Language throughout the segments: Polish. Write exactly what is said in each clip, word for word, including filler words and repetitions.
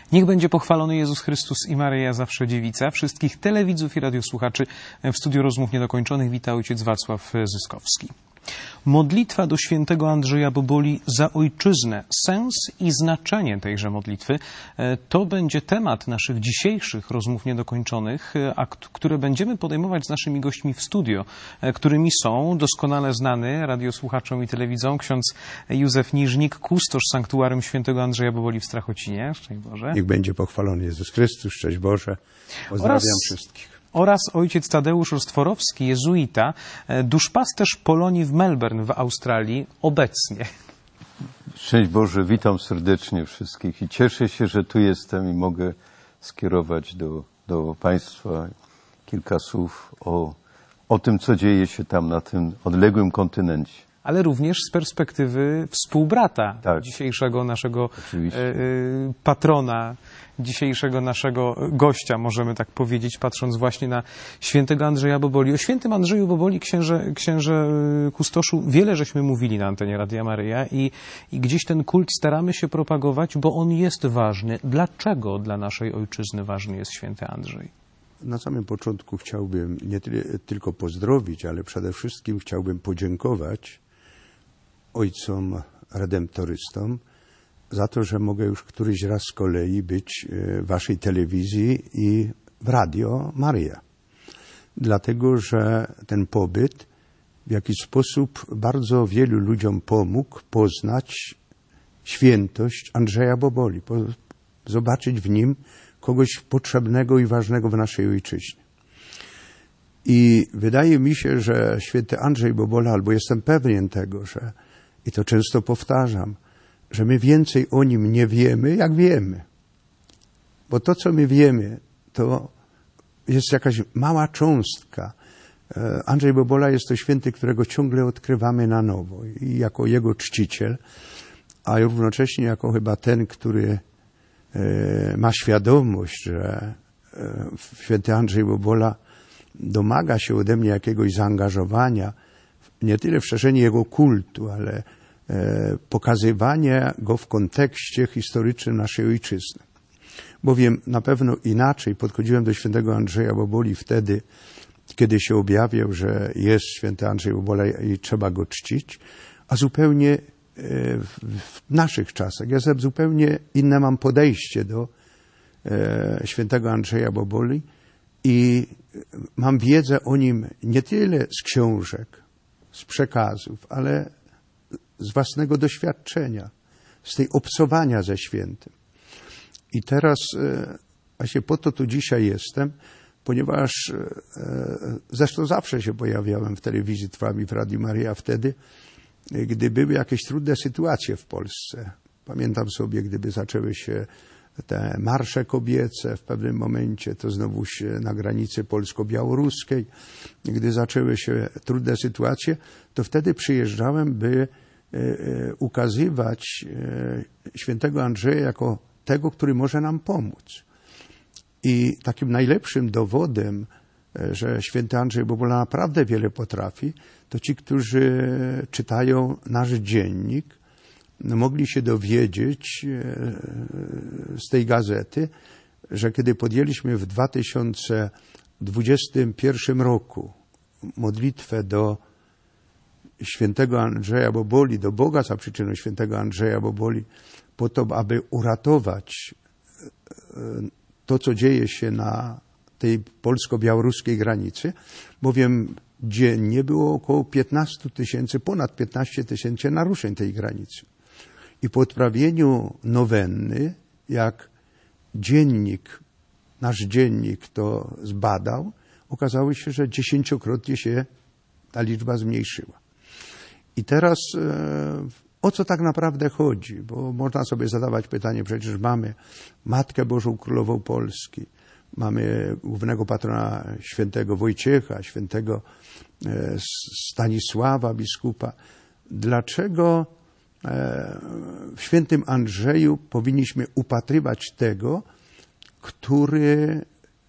Niech będzie pochwalony Jezus Chrystus i Maryja zawsze dziewica. Wszystkich telewidzów i radiosłuchaczy w studiu Rozmów Niedokończonych wita ojciec Wacław Zyskowski. Modlitwa do świętego Andrzeja Boboli za ojczyznę. Sens i znaczenie tejże modlitwy to będzie temat naszych dzisiejszych Rozmów Niedokończonych, a które będziemy podejmować z naszymi gośćmi w studio, którymi są doskonale znany radiosłuchaczom i telewidzom ksiądz Józef Niżnik, kustosz sanktuarium świętego Andrzeja Boboli w Strachocinie. Szczęść Boże. Niech będzie pochwalony Jezus Chrystus. Szczęść Boże. Pozdrawiam Oraz... wszystkich. Oraz ojciec Tadeusz Rostworowski, jezuita, duszpasterz Polonii w Melbourne w Australii obecnie. Szczęść Boże, witam serdecznie wszystkich i cieszę się, że tu jestem i mogę skierować do, do Państwa kilka słów o, o tym, co dzieje się tam na tym odległym kontynencie. Ale również z perspektywy współbrata tak. dzisiejszego naszego y, patrona, dzisiejszego naszego gościa, możemy tak powiedzieć, patrząc właśnie na świętego Andrzeja Boboli. O świętym Andrzeju Boboli, księże, księże kustoszu, wiele żeśmy mówili na antenie Radia Maryja i, i gdzieś ten kult staramy się propagować, bo on jest ważny. Dlaczego dla naszej ojczyzny ważny jest święty Andrzej? Na samym początku chciałbym nie tylko pozdrowić, ale przede wszystkim chciałbym podziękować ojcom redemptorystom za to, że mogę już któryś raz z kolei być w waszej telewizji i w Radio Maryja. Dlatego, że ten pobyt w jakiś sposób bardzo wielu ludziom pomógł poznać świętość Andrzeja Boboli, zobaczyć w nim kogoś potrzebnego i ważnego w naszej ojczyźnie. I wydaje mi się, że święty Andrzej Bobola, albo jestem pewien tego, że i to często powtarzam, że my więcej o nim nie wiemy, jak wiemy. Bo to, co my wiemy, to jest jakaś mała cząstka. Andrzej Bobola jest to święty, którego ciągle odkrywamy na nowo. I jako jego czciciel, a równocześnie jako chyba ten, który ma świadomość, że święty Andrzej Bobola domaga się ode mnie jakiegoś zaangażowania, nie tyle w szerzenie jego kultu, ale e, pokazywanie go w kontekście historycznym naszej ojczyzny. Bowiem na pewno inaczej podchodziłem do świętego Andrzeja Boboli wtedy, kiedy się objawiał, że jest święty Andrzej Bobola i trzeba go czcić, a zupełnie e, w naszych czasach. Ja zupełnie inne mam podejście do e, świętego Andrzeja Boboli i mam wiedzę o nim nie tyle z książek, z przekazów, ale z własnego doświadczenia, z tej obcowania ze świętym. I teraz właśnie po to tu dzisiaj jestem, ponieważ zresztą zawsze się pojawiałem w telewizji Trwam i w Radiu Maryja wtedy, gdy były jakieś trudne sytuacje w Polsce. Pamiętam sobie, gdyby zaczęły się te marsze kobiece w pewnym momencie, to znowu się na granicy polsko-białoruskiej, gdy zaczęły się trudne sytuacje, to wtedy przyjeżdżałem, by ukazywać świętego Andrzeja jako tego, który może nam pomóc. I takim najlepszym dowodem, że święty Andrzej Bobola naprawdę wiele potrafi, to ci, którzy czytają nasz dziennik, mogli się dowiedzieć z tej gazety, że kiedy podjęliśmy w dwa tysiące dwudziestym pierwszym roku modlitwę do świętego Andrzeja Boboli, do Boga za przyczyną świętego Andrzeja Boboli, po to, aby uratować to, co dzieje się na tej polsko-białoruskiej granicy, bowiem dziennie było około piętnaście tysięcy, ponad piętnaście tysięcy naruszeń tej granicy. I po odprawieniu nowenny, jak dziennik, nasz dziennik to zbadał, okazało się, że dziesięciokrotnie się ta liczba zmniejszyła. I teraz e, o co tak naprawdę chodzi? Bo można sobie zadawać pytanie, przecież mamy Matkę Bożą Królową Polski, mamy głównego patrona świętego Wojciecha, świętego e, Stanisława, biskupa. Dlaczego w świętym Andrzeju powinniśmy upatrywać tego, który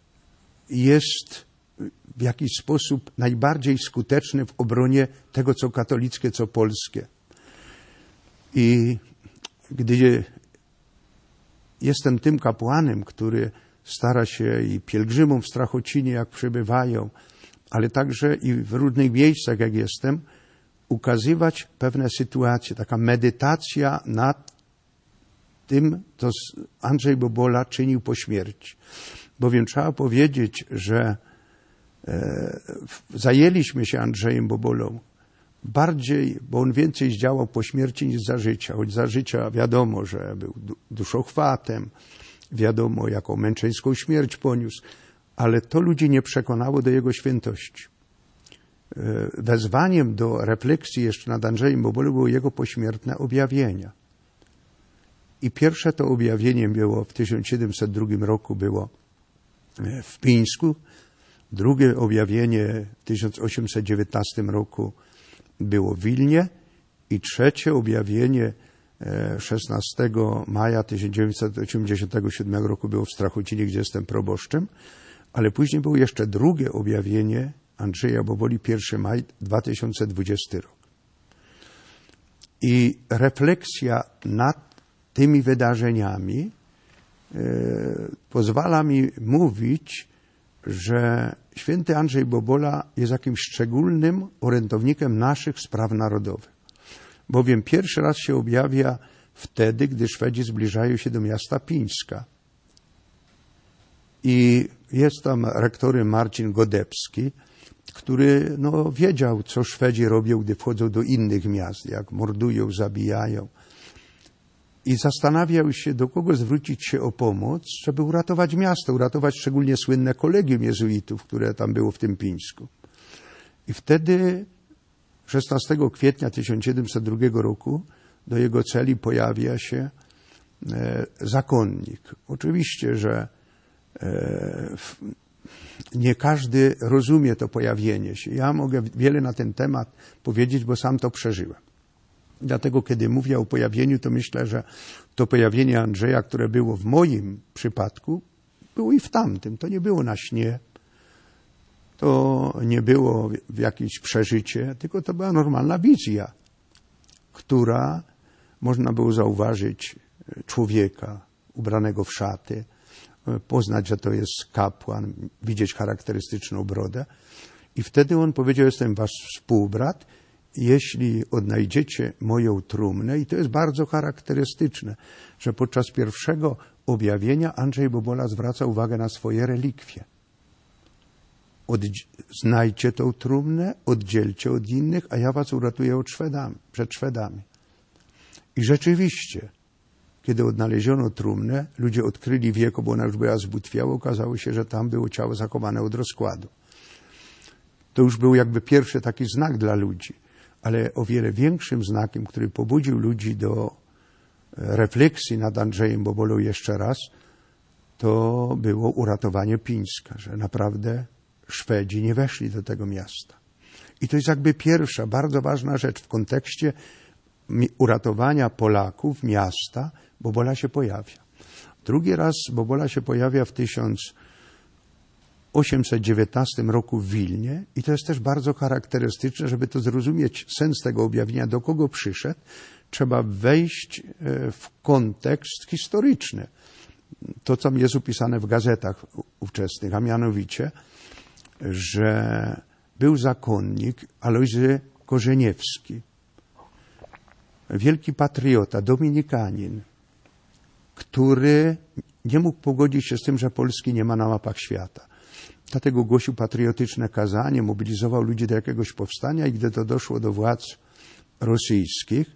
jest w jakiś sposób najbardziej skuteczny w obronie tego, co katolickie, co polskie. I gdy jestem tym kapłanem, który stara się i pielgrzymom w Strachocinie, jak przybywają, ale także i w różnych miejscach, jak jestem, ukazywać pewne sytuacje, taka medytacja nad tym, co Andrzej Bobola czynił po śmierci. Bowiem trzeba powiedzieć, że e, zajęliśmy się Andrzejem Bobolą bardziej, bo on więcej zdziałał po śmierci niż za życia. Choć za życia wiadomo, że był duszochwatem, wiadomo, jaką męczeńską śmierć poniósł, ale to ludzi nie przekonało do jego świętości. Wezwaniem do refleksji jeszcze nad Andrzejem Bobolą było jego pośmiertne objawienia. I pierwsze to objawienie było w tysiąc siedemset drugim roku było w Pińsku, drugie objawienie w tysiąc osiemset dziewiętnastym roku było w Wilnie i trzecie objawienie szesnastego maja tysiąc dziewięćset osiemdziesiątego siódmego roku było w Strachocinie, gdzie jestem proboszczem, ale później było jeszcze drugie objawienie Andrzeja Boboli, pierwszego maja dwa tysiące dwudziestego rok. I refleksja nad tymi wydarzeniami e, pozwala mi mówić, że święty Andrzej Bobola jest jakimś szczególnym orędownikiem naszych spraw narodowych. Bowiem pierwszy raz się objawia wtedy, gdy Szwedzi zbliżają się do miasta Pińska. I jest tam rektorem Marcin Godebski, który no, wiedział, co Szwedzi robią, gdy wchodzą do innych miast, jak mordują, zabijają. I zastanawiał się, do kogo zwrócić się o pomoc, żeby uratować miasto, uratować szczególnie słynne kolegium jezuitów, które tam było w tym Pińsku. I wtedy szesnastego kwietnia tysiąc siedemset drugiego roku do jego celi pojawia się e, zakonnik. Oczywiście, że e, w, nie każdy rozumie to pojawienie się. Ja mogę wiele na ten temat powiedzieć, bo sam to przeżyłem. Dlatego, kiedy mówię o pojawieniu, to myślę, że to pojawienie Andrzeja, które było w moim przypadku, było i w tamtym. To nie było na śnie, to nie było w jakieś przeżycie, tylko to była normalna wizja, która można było zauważyć człowieka ubranego w szaty, poznać, że to jest kapłan, widzieć charakterystyczną brodę. I wtedy on powiedział, jestem wasz współbrat, jeśli odnajdziecie moją trumnę, i to jest bardzo charakterystyczne, że podczas pierwszego objawienia Andrzej Bobola zwraca uwagę na swoje relikwie. Oddzie- znajdźcie tą trumnę, oddzielcie od innych, a ja was uratuję od Szwedami, przed Szwedami. I rzeczywiście, kiedy odnaleziono trumnę, ludzie odkryli wieko, bo ona już była zbutwiała, okazało się, że tam było ciało zachowane od rozkładu. To już był jakby pierwszy taki znak dla ludzi, ale o wiele większym znakiem, który pobudził ludzi do refleksji nad Andrzejem Bobolą jeszcze raz, to było uratowanie Pińska, że naprawdę Szwedzi nie weszli do tego miasta. I to jest jakby pierwsza, bardzo ważna rzecz w kontekście uratowania Polaków, miasta. Bobola się pojawia. Drugi raz Bobola się pojawia w tysiąc osiemset dziewiętnastym roku w Wilnie i to jest też bardzo charakterystyczne, żeby to zrozumieć sens tego objawienia, do kogo przyszedł, trzeba wejść w kontekst historyczny. To, co jest opisane w gazetach ówczesnych, a mianowicie, że był zakonnik Alojzy Korzeniewski, wielki patriota, dominikanin, który nie mógł pogodzić się z tym, że Polski nie ma na mapach świata. Dlatego głosił patriotyczne kazanie, mobilizował ludzi do jakiegoś powstania i gdy to doszło do władz rosyjskich,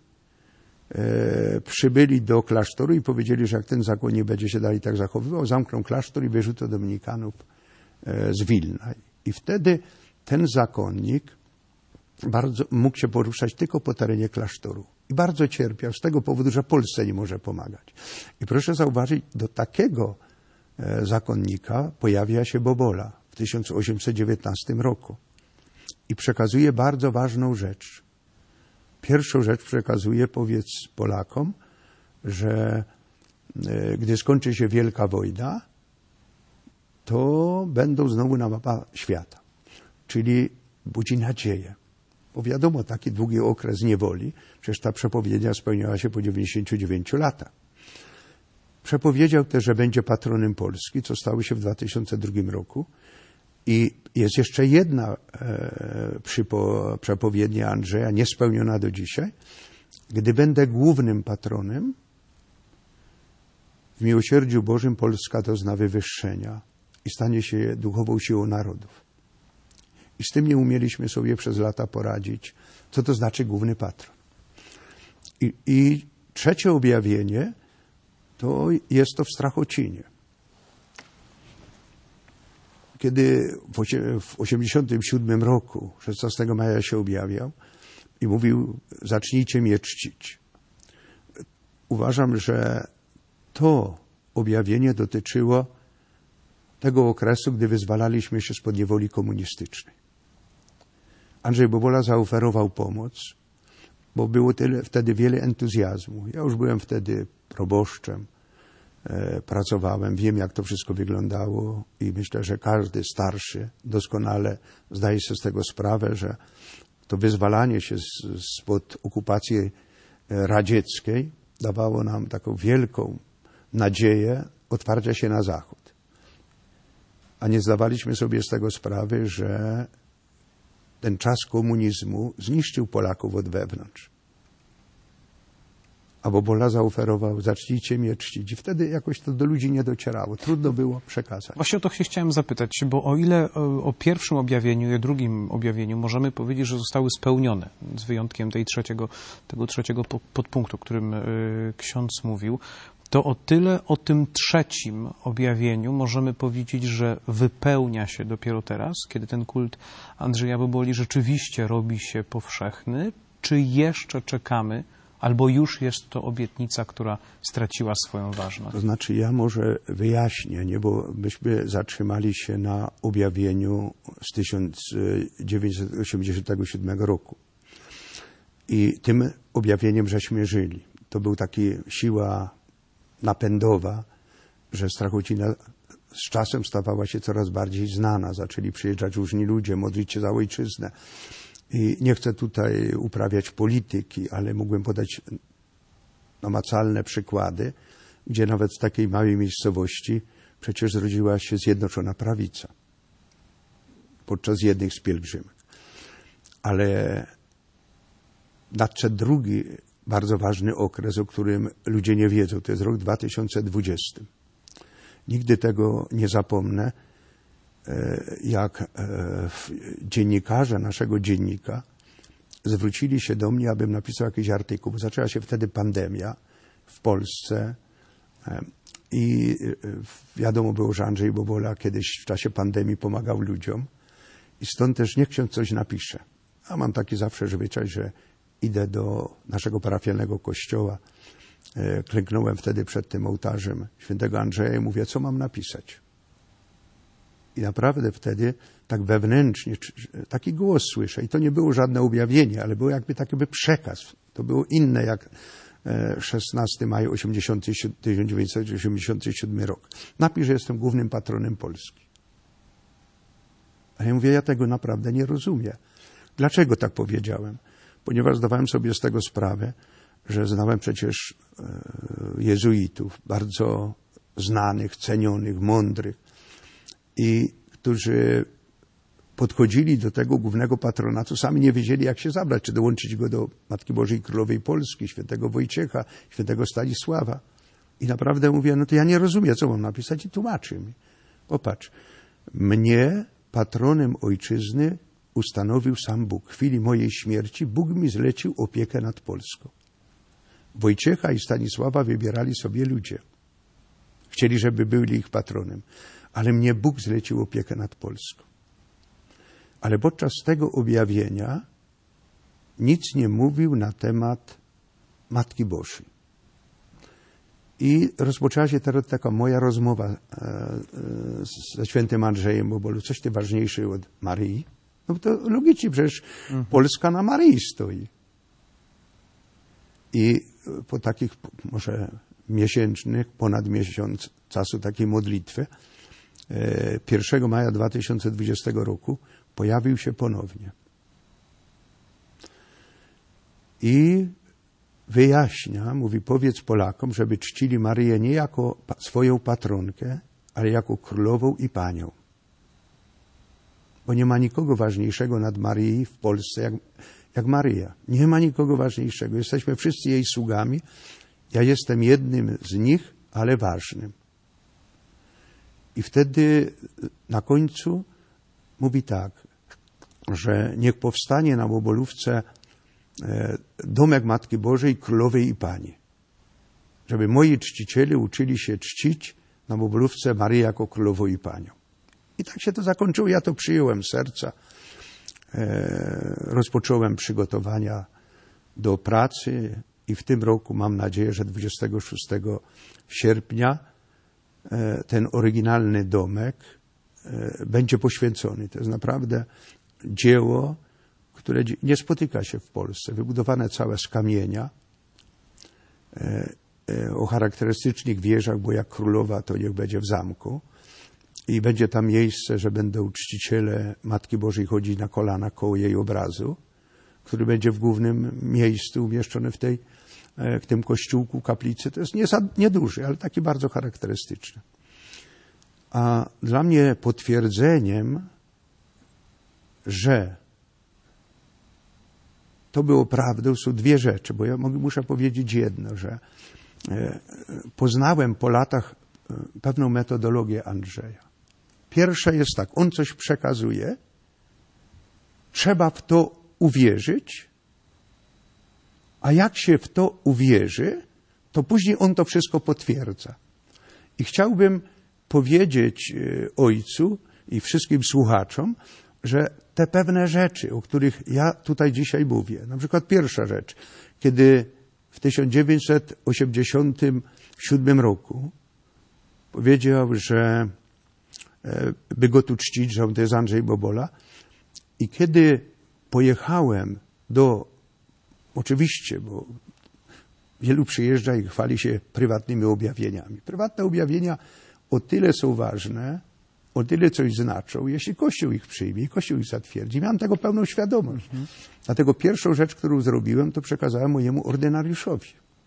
e, przybyli do klasztoru i powiedzieli, że jak ten zakon nie będzie się dalej tak zachowywał, zamkną klasztor i wyrzucą dominikanów e, z Wilna. I wtedy ten zakonnik bardzo mógł się poruszać tylko po terenie klasztoru. I bardzo cierpiał z tego powodu, że Polsce nie może pomagać. I proszę zauważyć, do takiego e, zakonnika pojawia się Bobola w tysiąc osiemset dziewiętnastym roku. I przekazuje bardzo ważną rzecz. Pierwszą rzecz przekazuje, powiedz Polakom, że e, gdy skończy się Wielka Wojna, to będą znowu na mapach świata. Czyli budzi nadzieję. Bo wiadomo, taki długi okres niewoli, przecież ta przepowiednia spełniała się po dziewięćdziesięciu dziewięciu latach. Przepowiedział też, że będzie patronem Polski, co stało się w dwa tysiące drugim roku. I jest jeszcze jedna e, przypo, przepowiednia Andrzeja, niespełniona do dzisiaj. Gdy będę głównym patronem, w miłosierdziu Bożym Polska dozna wywyższenia i stanie się duchową siłą narodów. I z tym nie umieliśmy sobie przez lata poradzić, co to znaczy główny patron. I, i trzecie objawienie to jest to w Strachocinie. Kiedy w osiemdziesiątym siódmym roku, szesnastego maja się objawiał i mówił, zacznijcie mnie czcić. Uważam, że to objawienie dotyczyło tego okresu, gdy wyzwalaliśmy się spod niewoli komunistycznej. Andrzej Bobola zaoferował pomoc, bo było tyle, wtedy wiele entuzjazmu. Ja już byłem wtedy proboszczem, e, pracowałem, wiem jak to wszystko wyglądało i myślę, że każdy starszy doskonale zdaje sobie z tego sprawę, że to wyzwalanie się z, spod okupacji radzieckiej dawało nam taką wielką nadzieję otwarcia się na Zachód. A nie zdawaliśmy sobie z tego sprawy, że ten czas komunizmu zniszczył Polaków od wewnątrz. A Bobola zaoferował, zacznijcie mnie czcić. I wtedy jakoś to do ludzi nie docierało. Trudno było przekazać. Właśnie o to się chciałem zapytać, bo o ile o, o pierwszym objawieniu i o drugim objawieniu możemy powiedzieć, że zostały spełnione, z wyjątkiem tej trzeciego, tego trzeciego podpunktu, o którym y, ksiądz mówił, to o tyle o tym trzecim objawieniu możemy powiedzieć, że wypełnia się dopiero teraz, kiedy ten kult Andrzeja Boboli rzeczywiście robi się powszechny, czy jeszcze czekamy, albo już jest to obietnica, która straciła swoją ważność? To znaczy ja może wyjaśnię, nie, bo myśmy zatrzymali się na objawieniu z tysiąc dziewięćset osiemdziesiątego siódmego roku. I tym objawieniem żeśmy żyli. To był taki siła napędowa, że Strachocina z czasem stawała się coraz bardziej znana. Zaczęli przyjeżdżać różni ludzie, modlić się za ojczyznę. I nie chcę tutaj uprawiać polityki, ale mógłbym podać namacalne przykłady, gdzie nawet w takiej małej miejscowości przecież zrodziła się Zjednoczona Prawica podczas jednych z pielgrzymek. Ale nadszedł drugi bardzo ważny okres, o którym ludzie nie wiedzą. To jest rok dwa tysiące dwudziesty. Nigdy tego nie zapomnę, jak dziennikarze naszego dziennika zwrócili się do mnie, abym napisał jakiś artykuł. Zaczęła się wtedy pandemia w Polsce i wiadomo było, że Andrzej Bobola kiedyś w czasie pandemii pomagał ludziom i stąd też niech ksiądz coś napisze. A mam taki zawsze zwyczaj, że idę do naszego parafialnego kościoła, klęknąłem wtedy przed tym ołtarzem świętego Andrzeja i mówię, co mam napisać. I naprawdę wtedy tak wewnętrznie taki głos słyszę. I to nie było żadne objawienie, ale było jakby taki by przekaz. To było inne jak szesnastego maja tysiąc dziewięćset osiemdziesiątego siódmego rok. Napisz, że jestem głównym patronem Polski. A ja mówię, ja tego naprawdę nie rozumiem. Dlaczego tak powiedziałem? Ponieważ zdawałem sobie z tego sprawę, że znałem przecież jezuitów, bardzo znanych, cenionych, mądrych, i którzy podchodzili do tego głównego patronatu, sami nie wiedzieli, jak się zabrać, czy dołączyć go do Matki Bożej Królowej Polski, świętego Wojciecha, świętego Stanisława. I naprawdę mówię, no to ja nie rozumiem, co mam napisać, i tłumaczy mi. Popatrz, mnie patronem ojczyzny ustanowił sam Bóg. W chwili mojej śmierci Bóg mi zlecił opiekę nad Polską. Wojciecha i Stanisława wybierali sobie ludzie. Chcieli, żeby byli ich patronem. Ale mnie Bóg zlecił opiekę nad Polską. Ale podczas tego objawienia nic nie mówił na temat Matki Bożej. I rozpoczęła się teraz taka moja rozmowa ze świętym Andrzejem Bobolu. Coś ty ważniejszy od Maryi? No to logicznie, przecież mhm. Polska na Maryi stoi. I po takich może miesięcznych, ponad miesiąc czasu takiej modlitwy, pierwszego maja dwa tysiące dwudziestego roku pojawił się ponownie. I wyjaśnia, mówi, powiedz Polakom, żeby czcili Maryję nie jako swoją patronkę, ale jako królową i panią. Bo nie ma nikogo ważniejszego nad Maryi w Polsce jak, jak Maryja. Nie ma nikogo ważniejszego. Jesteśmy wszyscy jej sługami. Ja jestem jednym z nich, ale ważnym. I wtedy na końcu mówi tak, że niech powstanie na Bobolówce domek Matki Bożej, Królowej i Pani. Żeby moi czciciele uczyli się czcić na Bobolówce Maryję jako Królową i Panią. I tak się to zakończyło. Ja to przyjąłem z serca. Rozpocząłem przygotowania do pracy i w tym roku mam nadzieję, że dwudziestego szóstego sierpnia ten oryginalny domek będzie poświęcony. To jest naprawdę dzieło, które nie spotyka się w Polsce. Wybudowane całe z kamienia, o charakterystycznych wieżach, bo jak królowa to niech będzie w zamku. I będzie tam miejsce, że będą czciciele Matki Bożej chodzić na kolana koło jej obrazu, który będzie w głównym miejscu umieszczony w, tej, w tym kościółku, kaplicy. To jest nieduży, ale taki bardzo charakterystyczny. A dla mnie potwierdzeniem, że to było prawdą, są dwie rzeczy, bo ja muszę powiedzieć jedno, że poznałem po latach pewną metodologię Andrzeja. Pierwsza jest tak, on coś przekazuje, trzeba w to uwierzyć, a jak się w to uwierzy, to później on to wszystko potwierdza. I chciałbym powiedzieć ojcu i wszystkim słuchaczom, że te pewne rzeczy, o których ja tutaj dzisiaj mówię, na przykład pierwsza rzecz, kiedy w tysiąc dziewięćset osiemdziesiątym siódmym roku powiedział, że by go tu czcić, że on to jest Andrzej Bobola. I kiedy pojechałem do, oczywiście, bo wielu przyjeżdża i chwali się prywatnymi objawieniami. Prywatne objawienia o tyle są ważne, o tyle coś znaczą, jeśli Kościół ich przyjmie i Kościół ich zatwierdzi. Miałem tego pełną świadomość. Mhm. Dlatego pierwszą rzecz, którą zrobiłem, to przekazałem mojemu ordynariuszowi.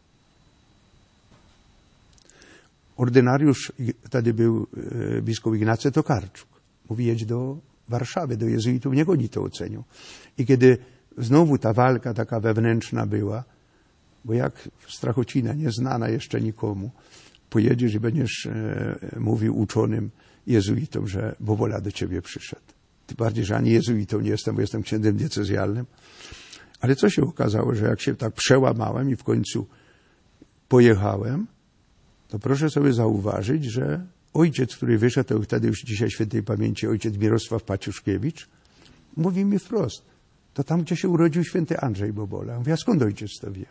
Ordynariusz, wtedy był biskup Ignacy Tokarczuk. Mówi, jedź do Warszawy, do jezuitów, niech oni to ocenią. I kiedy znowu ta walka taka wewnętrzna była, bo jak Strachocina, nieznana jeszcze nikomu, pojedziesz i będziesz e, mówił uczonym jezuitom, że Bobola do ciebie przyszedł. Tym bardziej, że ani jezuitą nie jestem, bo jestem księdzem diecezjalnym. Ale co się okazało, że jak się tak przełamałem i w końcu pojechałem, to proszę sobie zauważyć, że ojciec, który wyszedł, to wtedy już dzisiaj świętej pamięci ojciec Mirosław Paciuszkiewicz, mówi mi wprost, to tam, gdzie się urodził święty Andrzej Bobola. Ja mówię, a skąd ojciec to wie?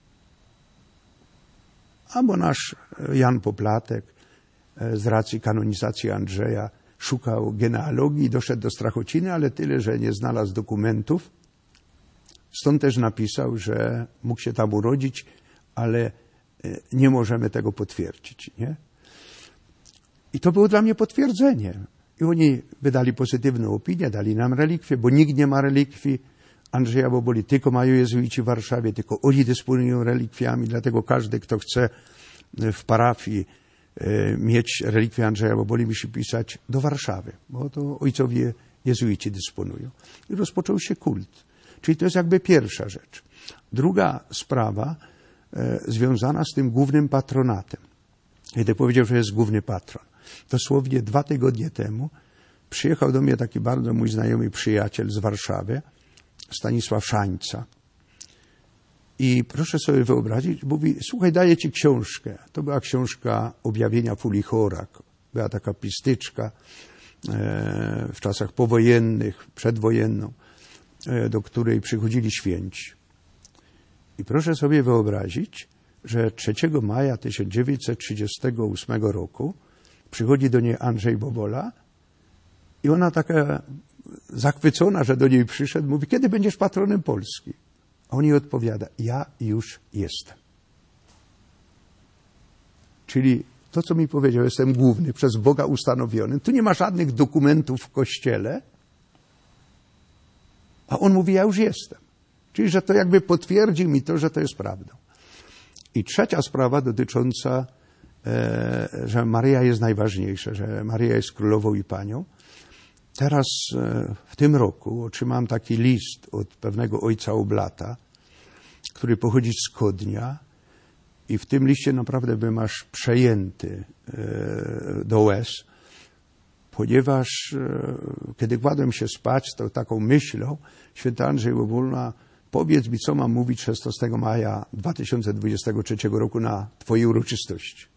A bo nasz Jan Poplatek z racji kanonizacji Andrzeja szukał genealogii i doszedł do Strachociny, ale tyle, że nie znalazł dokumentów. Stąd też napisał, że mógł się tam urodzić, ale nie możemy tego potwierdzić. Nie? I to było dla mnie potwierdzenie. I oni wydali pozytywną opinię, dali nam relikwie, bo nikt nie ma relikwii Andrzeja Boboli, tylko mają jezuici w Warszawie, tylko oni dysponują relikwiami, dlatego każdy, kto chce w parafii mieć relikwię Andrzeja Boboli, musi pisać do Warszawy, bo to ojcowie jezuici dysponują. I rozpoczął się kult. Czyli to jest jakby pierwsza rzecz. Druga sprawa e, związana z tym głównym patronatem. Kiedy powiedział, że jest główny patron. Dosłownie dwa tygodnie temu przyjechał do mnie taki bardzo mój znajomy przyjaciel z Warszawy, Stanisław Szańca. I proszę sobie wyobrazić, mówi, słuchaj, daję ci książkę. To była książka Objawienia Fulichora. Była taka pistyczka e, w czasach powojennych, przedwojenną, e, do której przychodzili święci. I proszę sobie wyobrazić, że trzeciego maja tysiąc dziewięćset trzydziestego ósmego roku przychodzi do niej Andrzej Bobola i ona taka zachwycona, że do niej przyszedł, mówi, kiedy będziesz patronem Polski? A on jej odpowiada, ja już jestem. Czyli to, co mi powiedział, jestem główny, przez Boga ustanowiony. Tu nie ma żadnych dokumentów w Kościele, a on mówi, ja już jestem. Czyli, że to jakby potwierdził mi to, że to jest prawdą. I trzecia sprawa dotycząca, e, że Maryja jest najważniejsza, że Maryja jest królową i panią. Teraz e, w tym roku otrzymałem taki list od pewnego ojca oblata, który pochodzi z Kodnia i w tym liście naprawdę byłem aż przejęty e, do łez, ponieważ e, kiedy kładłem się spać, to taką myślą, święty Andrzej Bobola, powiedz mi, co mam mówić szesnastego maja dwa tysiące dwudziestego trzeciego roku na twojej uroczystości.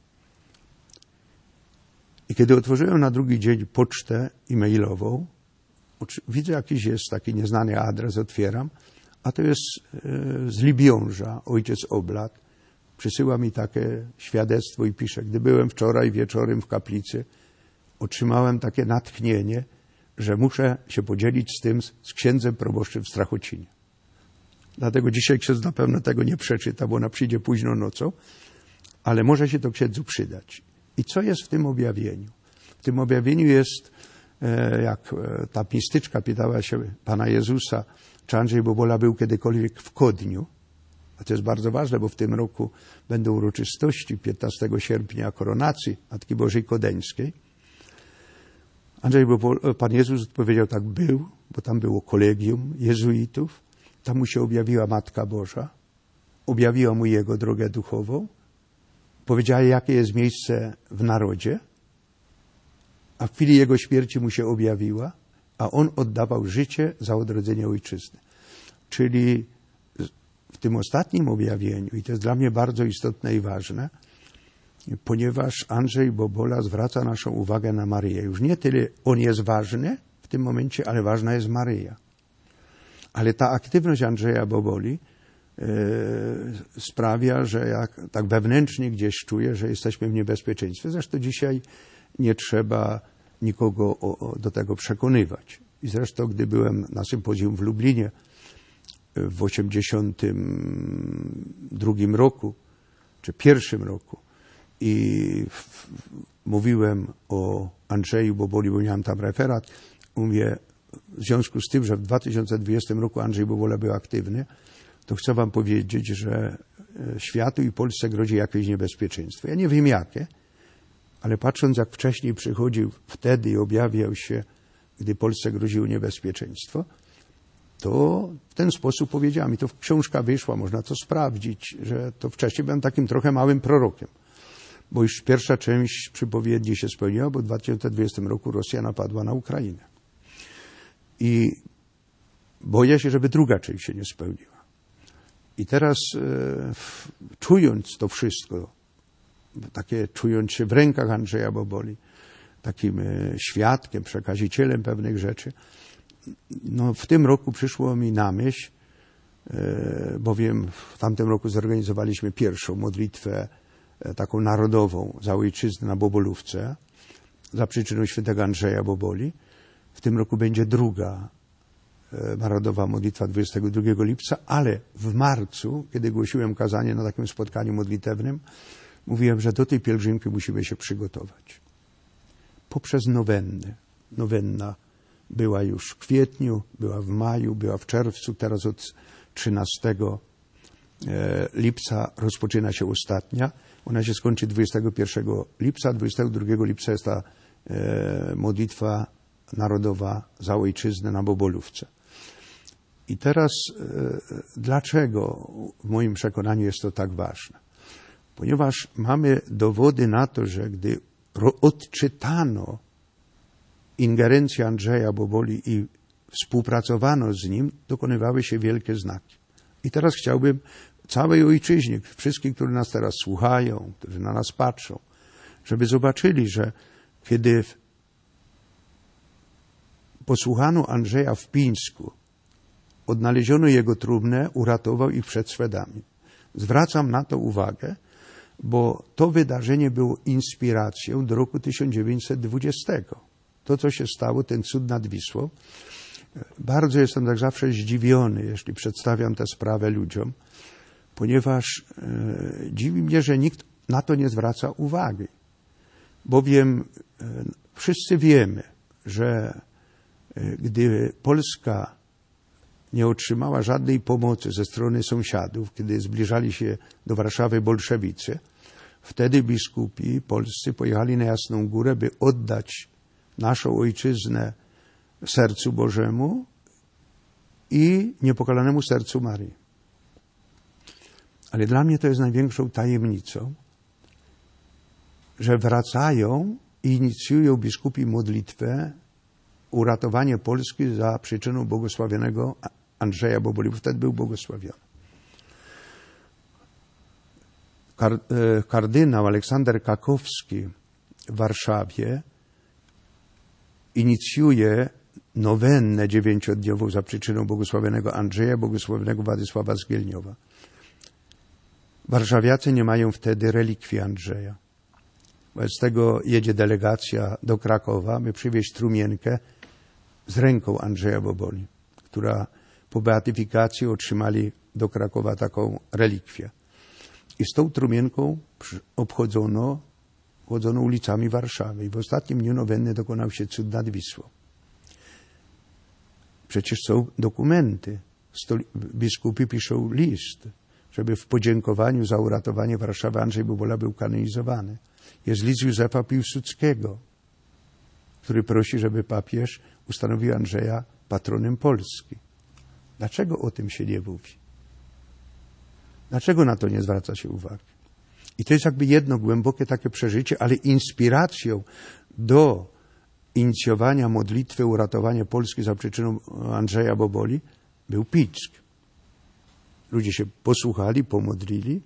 I kiedy otworzyłem na drugi dzień pocztę e-mailową, widzę jakiś jest taki nieznany adres, otwieram, a to jest z Libiąża, ojciec oblat. Przysyła mi takie świadectwo i pisze, gdy byłem wczoraj wieczorem w kaplicy, otrzymałem takie natchnienie, że muszę się podzielić z tym, z księdzem proboszczym w Strachocinie. Dlatego dzisiaj ksiądz na pewno tego nie przeczyta, bo ona przyjdzie późno nocą, ale może się to księdzu przydać. I co jest w tym objawieniu? W tym objawieniu jest, jak ta mistyczka pytała się Pana Jezusa, czy Andrzej Bobola był kiedykolwiek w Kodniu. A to jest bardzo ważne, bo w tym roku będą uroczystości piętnastego sierpnia koronacji Matki Bożej Kodeńskiej. Andrzej Bobola, Pan Jezus odpowiedział, tak był, bo tam było kolegium jezuitów. Tam mu się objawiła Matka Boża. Objawiła mu jego drogę duchową. Powiedziała, jakie jest miejsce w narodzie. A w chwili jego śmierci mu się objawiła, a on oddawał życie za odrodzenie ojczyzny. Czyli w tym ostatnim objawieniu, i to jest dla mnie bardzo istotne i ważne, ponieważ Andrzej Bobola zwraca naszą uwagę na Maryję. Już nie tyle on jest ważny w tym momencie, ale ważna jest Maryja. Ale ta aktywność Andrzeja Boboli e, sprawia, że jak tak wewnętrznie gdzieś czuję, że jesteśmy w niebezpieczeństwie. Zresztą dzisiaj nie trzeba nikogo o, o, do tego przekonywać. I zresztą, gdy byłem na sympozjum w Lublinie w osiemdziesiątym drugim roku, czy pierwszym roku, i w, mówiłem o Andrzeju Boboli, bo miałem tam referat, mówię, w związku z tym, że w dwa tysiące dwudziestym roku Andrzej Bobola był aktywny, to chcę wam powiedzieć, że światu i Polsce grozi jakieś niebezpieczeństwo. Ja nie wiem jakie, ale patrząc jak wcześniej przychodził wtedy i objawiał się, gdy Polsce groziło niebezpieczeństwo, to w ten sposób powiedziałem. I to książka wyszła, można to sprawdzić, że to wcześniej byłem takim trochę małym prorokiem. Bo już pierwsza część przypowiedni się spełniła, bo w dwa tysiące dwudziestym roku Rosja napadła na Ukrainę. I boję się, żeby druga część się nie spełniła. I teraz e, czując to wszystko, takie czując się w rękach Andrzeja Boboli, takim e, świadkiem, przekazicielem pewnych rzeczy, no w tym roku przyszło mi na myśl, e, bowiem w tamtym roku zorganizowaliśmy pierwszą modlitwę e, taką narodową za ojczyznę na Bobolówce, za przyczyną świętego Andrzeja Boboli. W tym roku będzie druga narodowa modlitwa dwudziestego drugiego lipca, ale w marcu, kiedy głosiłem kazanie na takim spotkaniu modlitewnym, mówiłem, że do tej pielgrzymki musimy się przygotować. Poprzez nowennę. Nowenna była już w kwietniu, była w maju, była w czerwcu, teraz od trzynastego lipca rozpoczyna się ostatnia. Ona się skończy dwudziestego pierwszego lipca, dwudziestego drugiego lipca jest ta modlitwa narodowa za ojczyznę na Bobolówce. I teraz e, dlaczego w moim przekonaniu jest to tak ważne? Ponieważ mamy dowody na to, że gdy odczytano ingerencję Andrzeja Boboli i współpracowano z nim, dokonywały się wielkie znaki. I teraz chciałbym całej ojczyźnie, wszystkich, którzy nas teraz słuchają, którzy na nas patrzą, żeby zobaczyli, że kiedy posłuchano Andrzeja w Pińsku, odnaleziono jego trumnę, uratował ich przed Szwedami. Zwracam na to uwagę, bo to wydarzenie było inspiracją do roku tysiąc dziewięćset dwudziestego. To, co się stało, ten cud nad Wisłą. Bardzo jestem tak zawsze zdziwiony, jeśli przedstawiam tę sprawę ludziom, ponieważ e, dziwi mnie, że nikt na to nie zwraca uwagi. Bowiem e, wszyscy wiemy, że e, gdy Polska nie otrzymała żadnej pomocy ze strony sąsiadów, kiedy zbliżali się do Warszawy bolszewicy, wtedy biskupi polscy pojechali na Jasną Górę, by oddać naszą ojczyznę sercu Bożemu i niepokalanemu sercu Maryi. Ale dla mnie to jest największą tajemnicą, że wracają i inicjują biskupi modlitwę uratowanie Polski za przyczyną błogosławionego Andrzeja Boboli, bo wtedy był błogosławiony. Kardynał Aleksander Kakowski w Warszawie inicjuje nowennę dziewięciodniową za przyczyną błogosławionego Andrzeja, błogosławionego Władysława z Gielniowa. Warszawiacy nie mają wtedy relikwii Andrzeja. Wobec tego jedzie delegacja do Krakowa, by przywieźć trumienkę z ręką Andrzeja Boboli, która po beatyfikacji otrzymali do Krakowa taką relikwię. I z tą trumienką obchodzono, chodzono ulicami Warszawy. I w ostatnim dniu nowenny dokonał się cud nad Wisłą. Przecież są dokumenty. Biskupi piszą list, żeby w podziękowaniu za uratowanie Warszawy Andrzej Bobola był kanonizowany. Jest list Józefa Piłsudskiego, który prosi, żeby papież ustanowił Andrzeja patronem Polski. Dlaczego o tym się nie mówi? Dlaczego na to nie zwraca się uwagi? I to jest jakby jedno głębokie takie przeżycie, ale inspiracją do inicjowania modlitwy uratowania Polski za przyczyną Andrzeja Boboli był Pick. Ludzie się posłuchali, pomodlili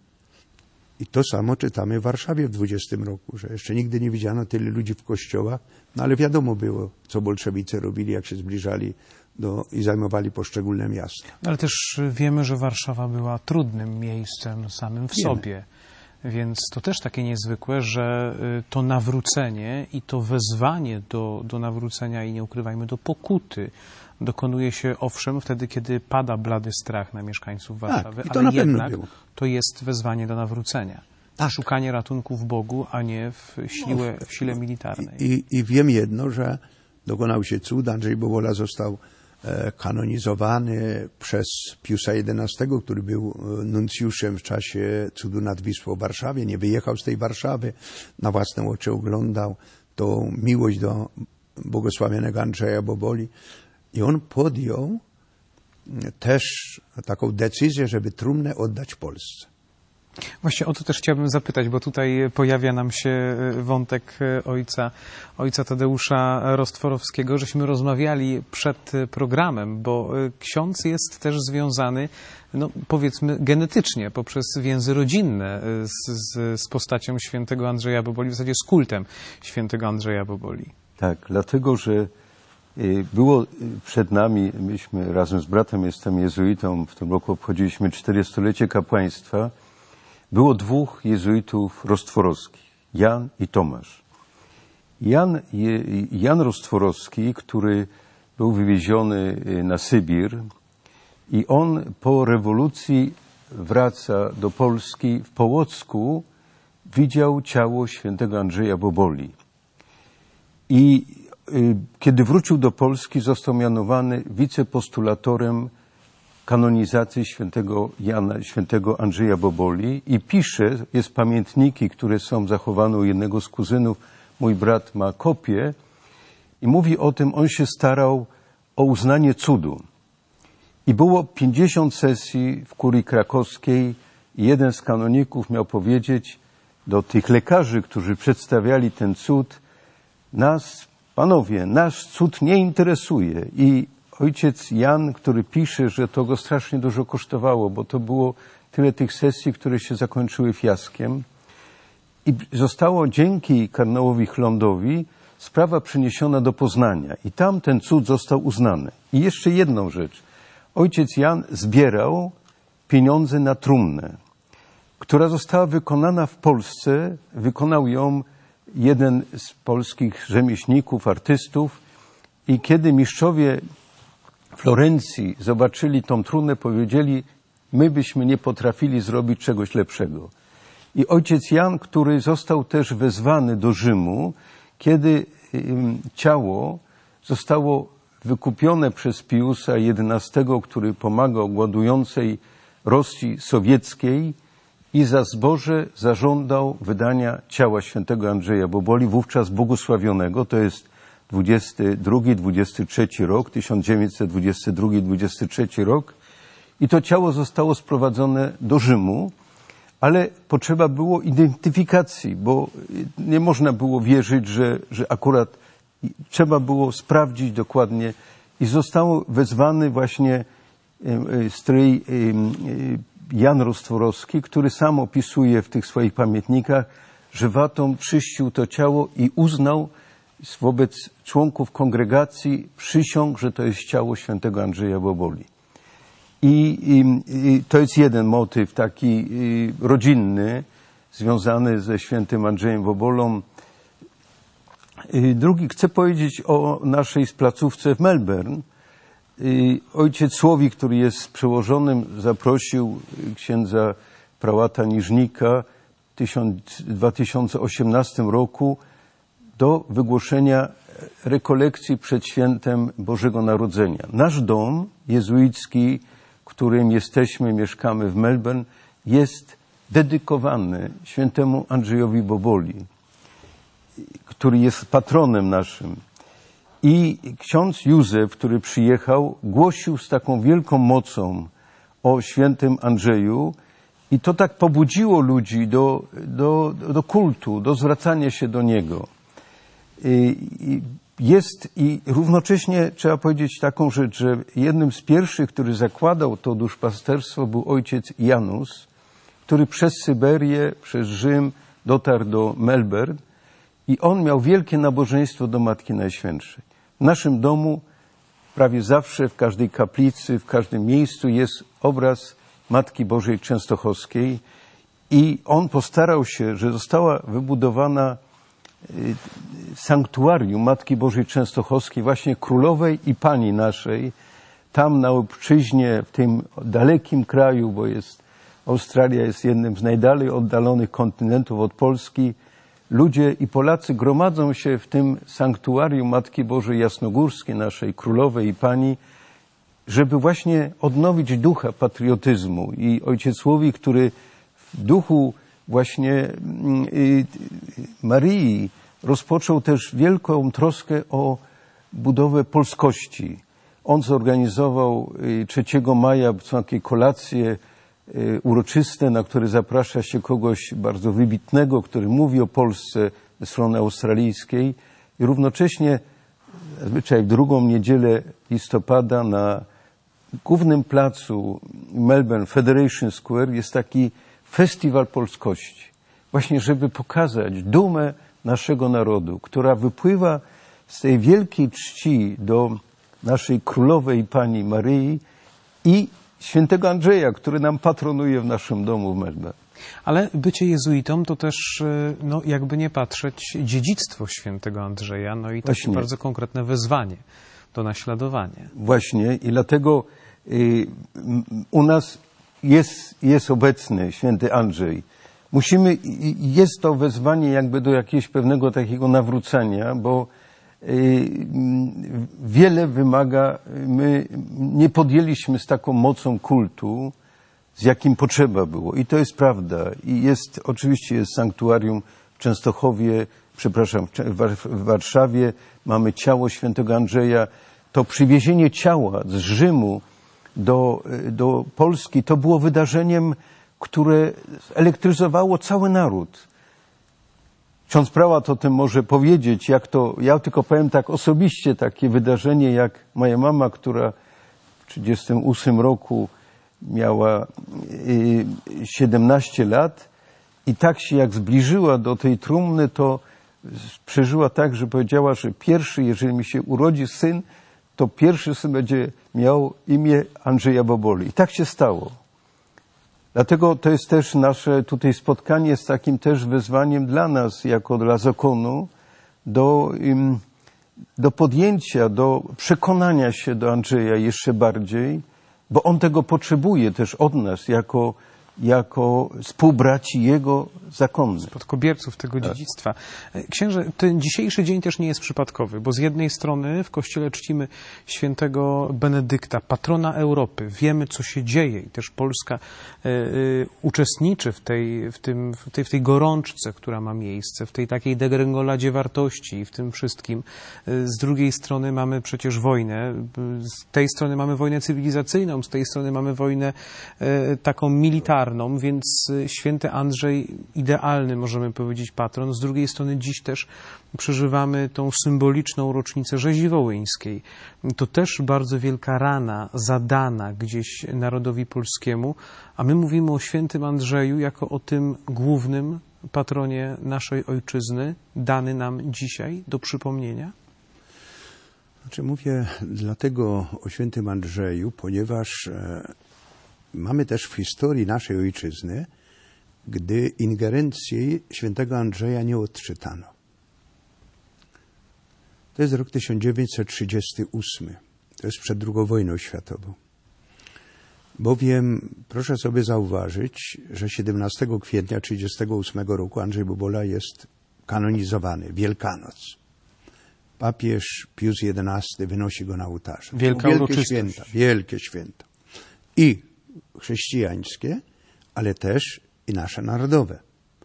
i to samo czytamy w Warszawie w dwudziestym roku, że jeszcze nigdy nie widziano tyle ludzi w kościołach, no ale wiadomo było, co bolszewicy robili, jak się zbliżali do, i zajmowali poszczególne miasta. Ale też wiemy, że Warszawa była trudnym miejscem samym w Wiemy. sobie. Więc to też takie niezwykłe, że to nawrócenie i to wezwanie do, do nawrócenia i nie ukrywajmy do pokuty dokonuje się owszem wtedy, kiedy pada blady strach na mieszkańców Warszawy, tak, i to ale na pewno jednak było. To jest wezwanie do nawrócenia. Tak. Szukanie ratunku w Bogu, a nie w, siłę, w sile militarnej. I, i wiem jedno, że dokonał się cud. Andrzej Bobola został e, kanonizowany przez Piusa jedenastego, który był nuncjuszem w czasie cudu nad Wisłą w Warszawie. Nie wyjechał z tej Warszawy, na własne oczy oglądał tą miłość do błogosławionego Andrzeja Boboli. I on podjął też taką decyzję, żeby trumnę oddać Polsce. Właśnie o to też chciałbym zapytać, bo tutaj pojawia nam się wątek ojca, ojca Tadeusza Rostworowskiego, żeśmy rozmawiali przed programem, bo ksiądz jest też związany, no powiedzmy genetycznie, poprzez więzy rodzinne z, z, z postacią świętego Andrzeja Boboli, w zasadzie z kultem świętego Andrzeja Boboli. Tak, dlatego, że było przed nami, myśmy razem z bratem, jestem jezuitą, w tym roku obchodziliśmy czterdziestolecie kapłaństwa. Było dwóch jezuitów rostworowskich, Jan i Tomasz. Jan, Jan Rostworowski, który był wywieziony na Sybir i on po rewolucji wraca do Polski. W Połocku widział ciało świętego Andrzeja Boboli. I kiedy wrócił do Polski, został mianowany wicepostulatorem kanonizacji świętego Jana, świętego Andrzeja Boboli i pisze, jest pamiętniki, które są zachowane u jednego z kuzynów, mój brat ma kopię i mówi o tym, on się starał o uznanie cudu. I było pięćdziesiąt sesji w kurii krakowskiej i jeden z kanoników miał powiedzieć do tych lekarzy, którzy przedstawiali ten cud, nas, panowie, nasz cud nie interesuje. I ojciec Jan, który pisze, że to go strasznie dużo kosztowało, bo to było tyle tych sesji, które się zakończyły fiaskiem. I zostało dzięki kardynałowi Chlądowi sprawa przeniesiona do Poznania. I tam ten cud został uznany. I jeszcze jedną rzecz. Ojciec Jan zbierał pieniądze na trumnę, która została wykonana w Polsce. Wykonał ją jeden z polskich rzemieślników, artystów. I kiedy mistrzowie Florencji zobaczyli tą trumnę, powiedzieli, my byśmy nie potrafili zrobić czegoś lepszego. I ojciec Jan, który został też wezwany do Rzymu, kiedy ciało zostało wykupione przez Piusa jedenastego, który pomagał głodującej Rosji sowieckiej i za zboże zażądał wydania ciała świętego Andrzeja Boboli, wówczas błogosławionego. To jest dwudziesty drugi dwudziesty trzeci rok, tysiąc dziewięćset dwudziesty drugi dwudziesty trzeci rok. I to ciało zostało sprowadzone do Rzymu, ale potrzeba było identyfikacji, bo nie można było wierzyć, że, że akurat trzeba było sprawdzić dokładnie i został wezwany właśnie stryj Jan Rostworowski, który sam opisuje w tych swoich pamiętnikach, że Watom czyścił to ciało i uznał wobec członków kongregacji, przysiąg, że to jest ciało świętego Andrzeja Boboli. I, i, i to jest jeden motyw taki i, rodzinny, związany ze świętym Andrzejem Bobolą. I drugi, chcę powiedzieć o naszej placówce w Melbourne. I ojciec Słowik, który jest przełożonym, zaprosił księdza prałata Niżnika w dwa tysiące osiemnastym roku do wygłoszenia rekolekcji przed świętem Bożego Narodzenia. Nasz dom jezuicki, którym jesteśmy, mieszkamy w Melbourne, jest dedykowany świętemu Andrzejowi Boboli, który jest patronem naszym. I ksiądz Józef, który przyjechał, głosił z taką wielką mocą o świętym Andrzeju i to tak pobudziło ludzi do, do, do kultu, do zwracania się do niego. I jest i równocześnie trzeba powiedzieć taką rzecz, że jednym z pierwszych, który zakładał to duszpasterstwo, był ojciec Janus, który przez Syberię, przez Rzym dotarł do Melbourne i on miał wielkie nabożeństwo do Matki Najświętszej. W naszym domu prawie zawsze, w każdej kaplicy, w każdym miejscu jest obraz Matki Bożej Częstochowskiej i on postarał się, że została wybudowana sanktuarium Matki Bożej Częstochowskiej, właśnie królowej i pani naszej, tam na obczyźnie, w tym dalekim kraju, bo jest, Australia jest jednym z najdalej oddalonych kontynentów od Polski. Ludzie i Polacy gromadzą się w tym sanktuarium Matki Bożej Jasnogórskiej, naszej królowej i pani, żeby właśnie odnowić ducha patriotyzmu. I ojciec Słowik, który w duchu właśnie Marii rozpoczął też wielką troskę o budowę polskości. On zorganizował trzeciego maja takie kolacje uroczyste, na które zaprasza się kogoś bardzo wybitnego, który mówi o Polsce ze strony australijskiej i równocześnie zazwyczaj w drugą niedzielę listopada na głównym placu Melbourne Federation Square jest taki festiwal polskości. Właśnie, żeby pokazać dumę naszego narodu, która wypływa z tej wielkiej czci do naszej królowej Pani Maryi i świętego Andrzeja, który nam patronuje w naszym domu w Melbourne. Ale bycie jezuitą to też, no, jakby nie patrzeć, dziedzictwo świętego Andrzeja, no i takie Właśnie. bardzo konkretne wezwanie do naśladowania. Właśnie i dlatego y, u nas jest, jest obecny święty Andrzej. Musimy, jest to wezwanie jakby do jakiegoś pewnego takiego nawrócenia, bo y, wiele wymaga, my nie podjęliśmy z taką mocą kultu, z jakim potrzeba było. I to jest prawda. I jest, oczywiście jest sanktuarium w Częstochowie, przepraszam, w Warszawie. Mamy ciało świętego Andrzeja. To przywiezienie ciała z Rzymu do, do Polski to było wydarzeniem, które elektryzowało cały naród. Ksiądz prałat o tym może powiedzieć, jak to, ja tylko powiem tak osobiście, takie wydarzenie jak moja mama, która w trzydziestym ósmym roku miała siedemnaście lat i tak się jak zbliżyła do tej trumny, to przeżyła tak, że powiedziała, że pierwszy, jeżeli mi się urodzi syn, to pierwszy syn będzie miał imię Andrzeja Boboli. I tak się stało. Dlatego to jest też nasze tutaj spotkanie z takim też wezwaniem dla nas, jako dla zakonu, do, do podjęcia, do przekonania się do Andrzeja jeszcze bardziej, bo on tego potrzebuje też od nas, jako jako współbraci jego zakonnych. Spadkobierców tego dziedzictwa. Księże, ten dzisiejszy dzień też nie jest przypadkowy, bo z jednej strony w Kościele czcimy świętego Benedykta, patrona Europy. Wiemy, co się dzieje i też Polska y, y, uczestniczy w tej, w, tym, w, tej, w tej gorączce, która ma miejsce, w tej takiej degrengoladzie wartości i w tym wszystkim. Y, z drugiej strony mamy przecież wojnę, y, z tej strony mamy wojnę cywilizacyjną, z tej strony mamy wojnę y, taką militarną, więc święty Andrzej, idealny, możemy powiedzieć, patron. Z drugiej strony dziś też przeżywamy tą symboliczną rocznicę rzezi wołyńskiej. To też bardzo wielka rana zadana gdzieś narodowi polskiemu, a my mówimy o świętym Andrzeju jako o tym głównym patronie naszej ojczyzny, dany nam dzisiaj do przypomnienia. Znaczy mówię dlatego o świętym Andrzeju, ponieważ e, mamy też w historii naszej ojczyzny, gdy ingerencji świętego Andrzeja nie odczytano. To jest rok tysiąc dziewięćset trzydziesty ósmy. To jest przed drugą wojną światową. Bowiem proszę sobie zauważyć, że siedemnastego kwietnia tysiąc dziewięćset trzydziestego ósmego roku Andrzej Bobola jest kanonizowany, Wielkanoc. Papież Pius jedenasty wynosi go na ołtarze. Wielka wielkie święta, wielkie święta. I chrześcijańskie, ale też i nasze narodowe.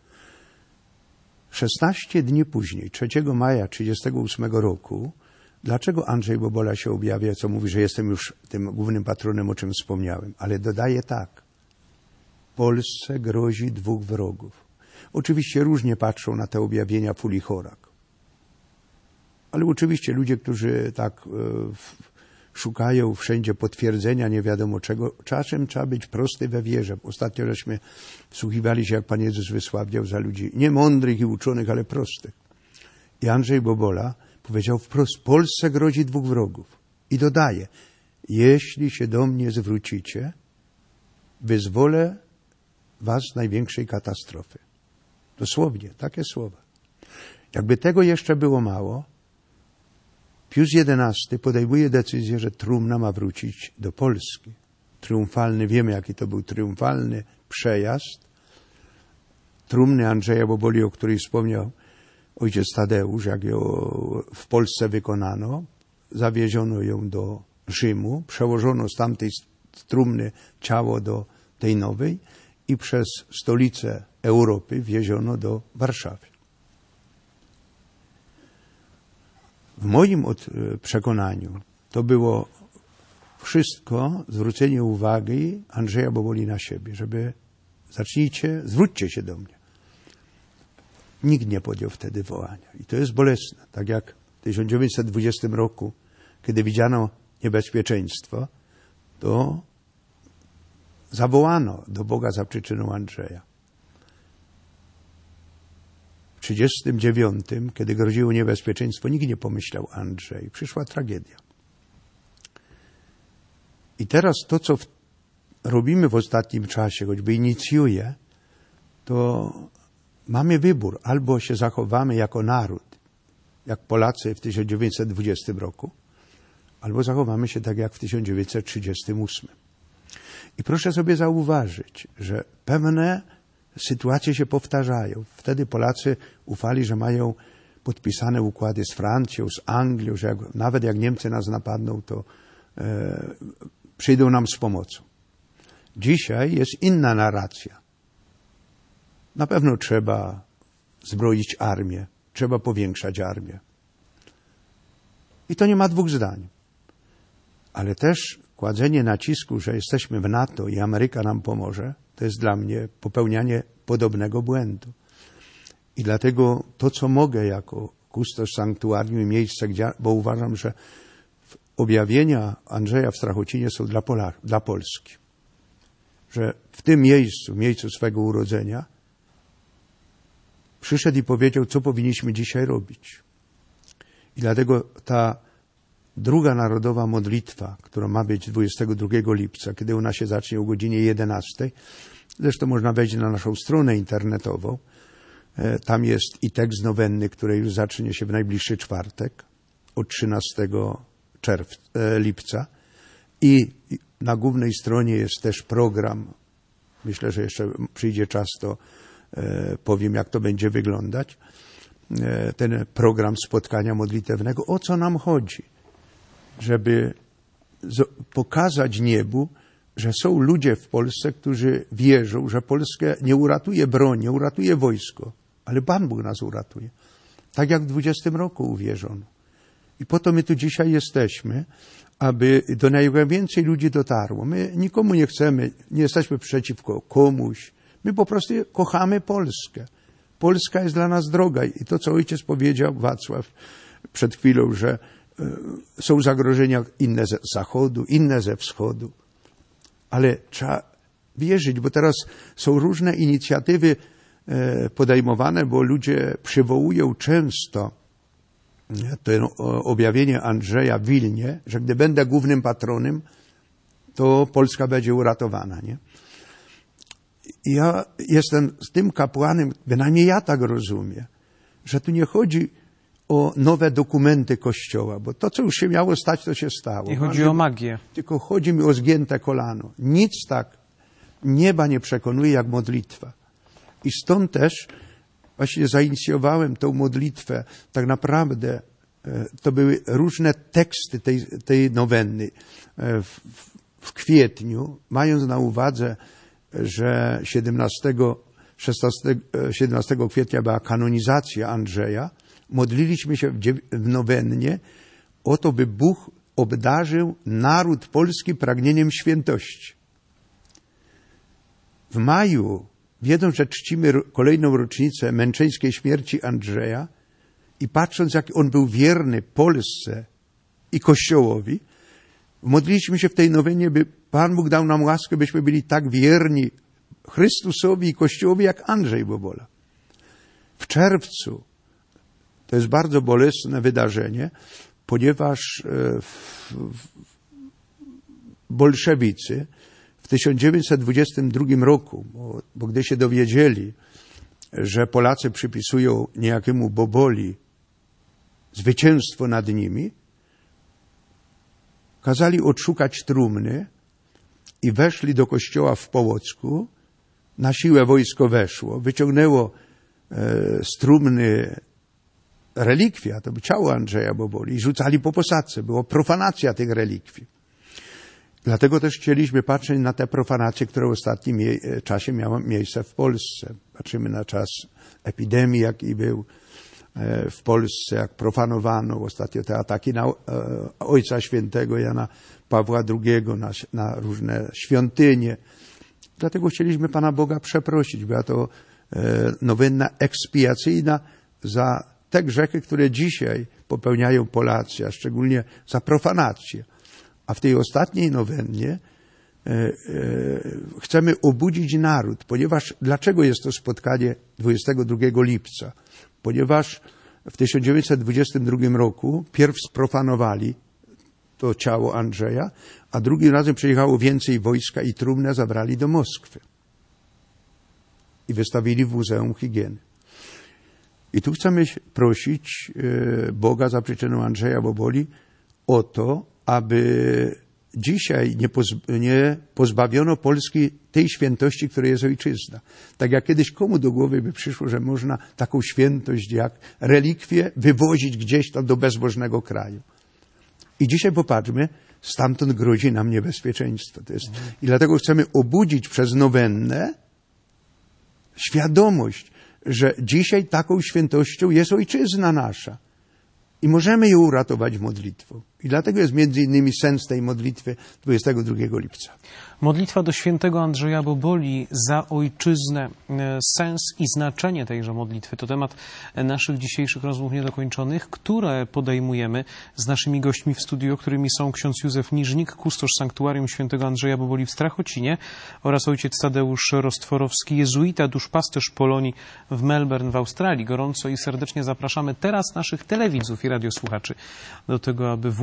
szesnaście dni później, trzeciego maja tysiąc dziewięćset trzydziestego ósmego roku, dlaczego Andrzej Bobola się objawia, co mówi, że jestem już tym głównym patronem, o czym wspomniałem, ale dodaje tak. Polsce grozi dwóch wrogów. Oczywiście różnie patrzą na te objawienia Fulichorak. Ale oczywiście ludzie, którzy tak e, szukają wszędzie potwierdzenia nie wiadomo czego, czasem trzeba być prosty we wierze. Ostatnio żeśmy wsłuchiwali się, jak Pan Jezus wysławiał za ludzi nie mądrych i uczonych, ale prostych. I Andrzej Bobola powiedział wprost, Polsce grozi dwóch wrogów. I dodaje, jeśli się do mnie zwrócicie, wyzwolę was z największej katastrofy. Dosłownie, takie słowa. Jakby tego jeszcze było mało, Pius jedenasty podejmuje decyzję, że trumna ma wrócić do Polski. Triumfalny, wiemy jaki to był triumfalny przejazd. Trumny Andrzeja Boboli, o której wspomniał ojciec Tadeusz, jak ją w Polsce wykonano, zawieziono ją do Rzymu, przełożono z tamtej trumny ciało do tej nowej i przez stolicę Europy wieziono do Warszawy. W moim przekonaniu to było wszystko zwrócenie uwagi Andrzeja Boboli na siebie, żeby zacznijcie, zwróćcie się do mnie. Nikt nie podjął wtedy wołania. I to jest bolesne. Tak jak w tysiąc dziewięćset dwudziestym roku, kiedy widziano niebezpieczeństwo, to zawołano do Boga za przyczyną Andrzeja. W trzydziestym dziewiątym, kiedy groziło niebezpieczeństwo, nikt nie pomyślał Andrzej. Przyszła tragedia. I teraz to, co w, robimy w ostatnim czasie, choćby inicjuje, to mamy wybór. Albo się zachowamy jako naród, jak Polacy w tysiąc dziewięćset dwudziestym roku, albo zachowamy się tak jak w tysiąc dziewięćset trzydziestym ósmym. I proszę sobie zauważyć, że pewne sytuacje się powtarzają. Wtedy Polacy ufali, że mają podpisane układy z Francją, z Anglią, że jak, nawet jak Niemcy nas napadną, to e, przyjdą nam z pomocą. Dzisiaj jest inna narracja. Na pewno trzeba zbroić armię, trzeba powiększać armię. I to nie ma dwóch zdań. Ale też kładzenie nacisku, że jesteśmy w NATO i Ameryka nam pomoże, to jest dla mnie popełnianie podobnego błędu. I dlatego to, co mogę jako kustosz sanktuarium i miejsce, gdzie, bo uważam, że objawienia Andrzeja w Strachocinie są dla, Pola, dla Polski. Że w tym miejscu, miejscu swego urodzenia, przyszedł i powiedział, co powinniśmy dzisiaj robić. I dlatego ta druga narodowa modlitwa, która ma być dwudziestego drugiego lipca, kiedy ona się zacznie o godzinie jedenastej, zresztą można wejść na naszą stronę internetową, tam jest i tekst nowenny, który już zacznie się w najbliższy czwartek, od trzynastego lipca. I na głównej stronie jest też program Myślę, że jeszcze przyjdzie czas, to e, powiem, jak to będzie wyglądać. E, ten program spotkania modlitewnego. O co nam chodzi? Żeby z- pokazać niebu, że są ludzie w Polsce, którzy wierzą, że Polskę nie uratuje broń, nie uratuje wojsko, ale Pan Bóg nas uratuje. Tak jak w dwudziestym roku uwierzono. I po to my tu dzisiaj jesteśmy, aby do najwięcej ludzi dotarło. My nikomu nie chcemy, nie jesteśmy przeciwko komuś. My po prostu kochamy Polskę. Polska jest dla nas droga. I to, co ojciec powiedział, Wacław, przed chwilą, że y, są zagrożenia inne ze zachodu, inne ze wschodu. Ale trzeba wierzyć, bo teraz są różne inicjatywy y, podejmowane, bo ludzie przywołują często to objawienie Andrzeja w Wilnie, że gdy będę głównym patronem, to Polska będzie uratowana. Nie? Ja jestem z tym kapłanem, bynajmniej ja tak rozumiem, że tu nie chodzi o nowe dokumenty Kościoła, bo to, co już się miało stać, to się stało. Nie chodzi o magię. Tylko chodzi mi o zgięte kolano. Nic tak nieba nie przekonuje jak modlitwa. I stąd też właśnie zainicjowałem tą modlitwę. Tak naprawdę to były różne teksty tej, tej nowenny w, w kwietniu, mając na uwadze, że siedemnastego, szesnastego, siedemnastego kwietnia była kanonizacja Andrzeja, modliliśmy się w, w nowennie o to, by Bóg obdarzył naród polski pragnieniem świętości. W maju, wiedząc, że czcimy kolejną rocznicę męczeńskiej śmierci Andrzeja i patrząc, jak on był wierny Polsce i Kościołowi, modliliśmy się w tej nowennie, by Pan Bóg dał nam łaskę, byśmy byli tak wierni Chrystusowi i Kościołowi, jak Andrzej Bobola. W czerwcu, to jest bardzo bolesne wydarzenie, ponieważ bolszewicy w tysiąc dziewięćset dwudziestym drugim roku, bo, bo gdy się dowiedzieli, że Polacy przypisują niejakiemu Boboli zwycięstwo nad nimi, kazali odszukać trumny i weszli do kościoła w Połocku. Na siłę wojsko weszło, wyciągnęło e, z trumny relikwia, to by ciało Andrzeja Boboli, i rzucali po posadzce. Była profanacja tych relikwii. Dlatego też chcieliśmy patrzeć na te profanacje, które w ostatnim czasie miały miejsce w Polsce. Patrzymy na czas epidemii, jaki był w Polsce, jak profanowano ostatnio te ataki na Ojca Świętego Jana Pawła drugiego, na, na różne świątynie. Dlatego chcieliśmy Pana Boga przeprosić. Była to nowenna ekspiacyjna za te grzechy, które dzisiaj popełniają Polacy, a szczególnie za profanację. A w tej ostatniej nowennie e, e, chcemy obudzić naród, ponieważ, dlaczego jest to spotkanie dwudziestego drugiego lipca? Ponieważ w tysiąc dziewięćset dwudziestym drugim roku pierw sprofanowali to ciało Andrzeja, a drugim razem przyjechało więcej wojska i trumnę zabrali do Moskwy. I wystawili w Muzeum Higieny. I tu chcemy prosić e, Boga za przyczyną Andrzeja Boboli o to, aby dzisiaj nie, pozb- nie pozbawiono Polski tej świętości, której jest ojczyzna. Tak jak kiedyś komu do głowy by przyszło, że można taką świętość jak relikwie wywozić gdzieś tam do bezbożnego kraju. I dzisiaj popatrzmy, stamtąd grozi nam niebezpieczeństwo. To jest, i dlatego chcemy obudzić przez nowennę świadomość, że dzisiaj taką świętością jest ojczyzna nasza. I możemy ją uratować modlitwą. I dlatego jest między innymi sens tej modlitwy dwudziestego drugiego lipca. Modlitwa do świętego Andrzeja Boboli za ojczyznę. Sens i znaczenie tejże modlitwy to temat naszych dzisiejszych rozmów niedokończonych, które podejmujemy z naszymi gośćmi w studiu, którymi są ksiądz Józef Niżnik, kustosz sanktuarium świętego Andrzeja Boboli w Strachocinie oraz ojciec Tadeusz Rostworowski, jezuita, duszpasterz Polonii w Melbourne w Australii. Gorąco i serdecznie zapraszamy teraz naszych telewidzów i radiosłuchaczy do tego, aby włączyć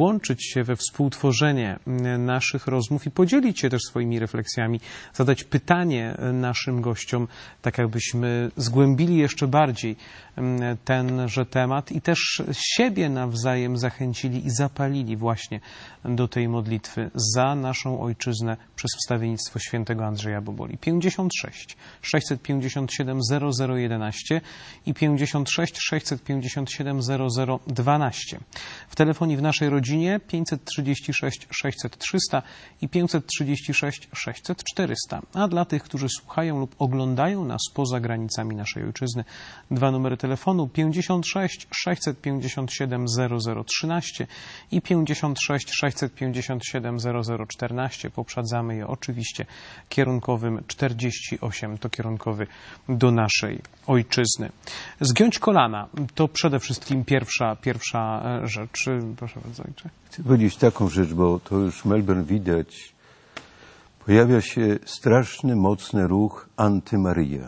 włączyć się we współtworzenie naszych rozmów i podzielić się też swoimi refleksjami, zadać pytanie naszym gościom, tak jakbyśmy zgłębili jeszcze bardziej tenże temat i też siebie nawzajem zachęcili i zapalili właśnie do tej modlitwy za naszą ojczyznę przez wstawiennictwo świętego Andrzeja Boboli. pięćdziesiąt sześć sześćset pięćdziesiąt siedem zero zero jedenaście i pięćdziesiąt sześć sześćset pięćdziesiąt siedem zero zero dwanaście. W telefonii w naszej rodzinie pięćset trzydzieści sześć sześćset trzysta i pięćset trzydzieści sześć sześćset czterysta. A dla tych, którzy słuchają lub oglądają nas poza granicami naszej ojczyzny, dwa numery telefonu pięćdziesiąt sześć sześćset pięćdziesiąt siedem zero zero trzynaście i pięćdziesiąt sześć sześćset pięćdziesiąt siedem zero zero czternaście. Poprzedzamy je oczywiście kierunkowym czterdzieści osiem, to kierunkowy do naszej ojczyzny. Zgiąć kolana to przede wszystkim pierwsza, pierwsza rzecz. Proszę bardzo, ojcze. Chcę powiedzieć taką rzecz, bo to już Melbourne widać. Pojawia się straszny, mocny ruch antymaryja,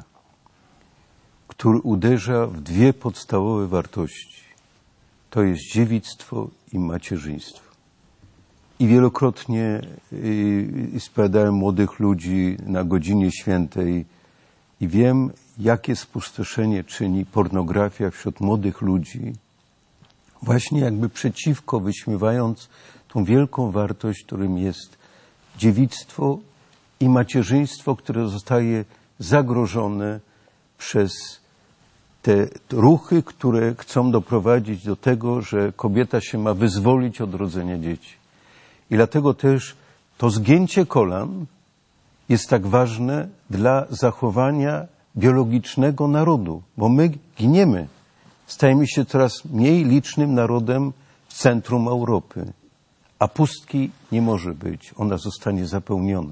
który uderza w dwie podstawowe wartości. To jest dziewictwo i macierzyństwo. I wielokrotnie spowiadałem młodych ludzi na godzinie świętej i wiem, jakie spustoszenie czyni pornografia wśród młodych ludzi, właśnie jakby przeciwko, wyśmiewając tą wielką wartość, którym jest dziewictwo i macierzyństwo, które zostaje zagrożone przez te ruchy, które chcą doprowadzić do tego, że kobieta się ma wyzwolić od rodzenia dzieci. I dlatego też to zgięcie kolan jest tak ważne dla zachowania biologicznego narodu, bo my giniemy. Stajemy się coraz mniej licznym narodem w centrum Europy, a pustki nie może być. Ona zostanie zapełniona.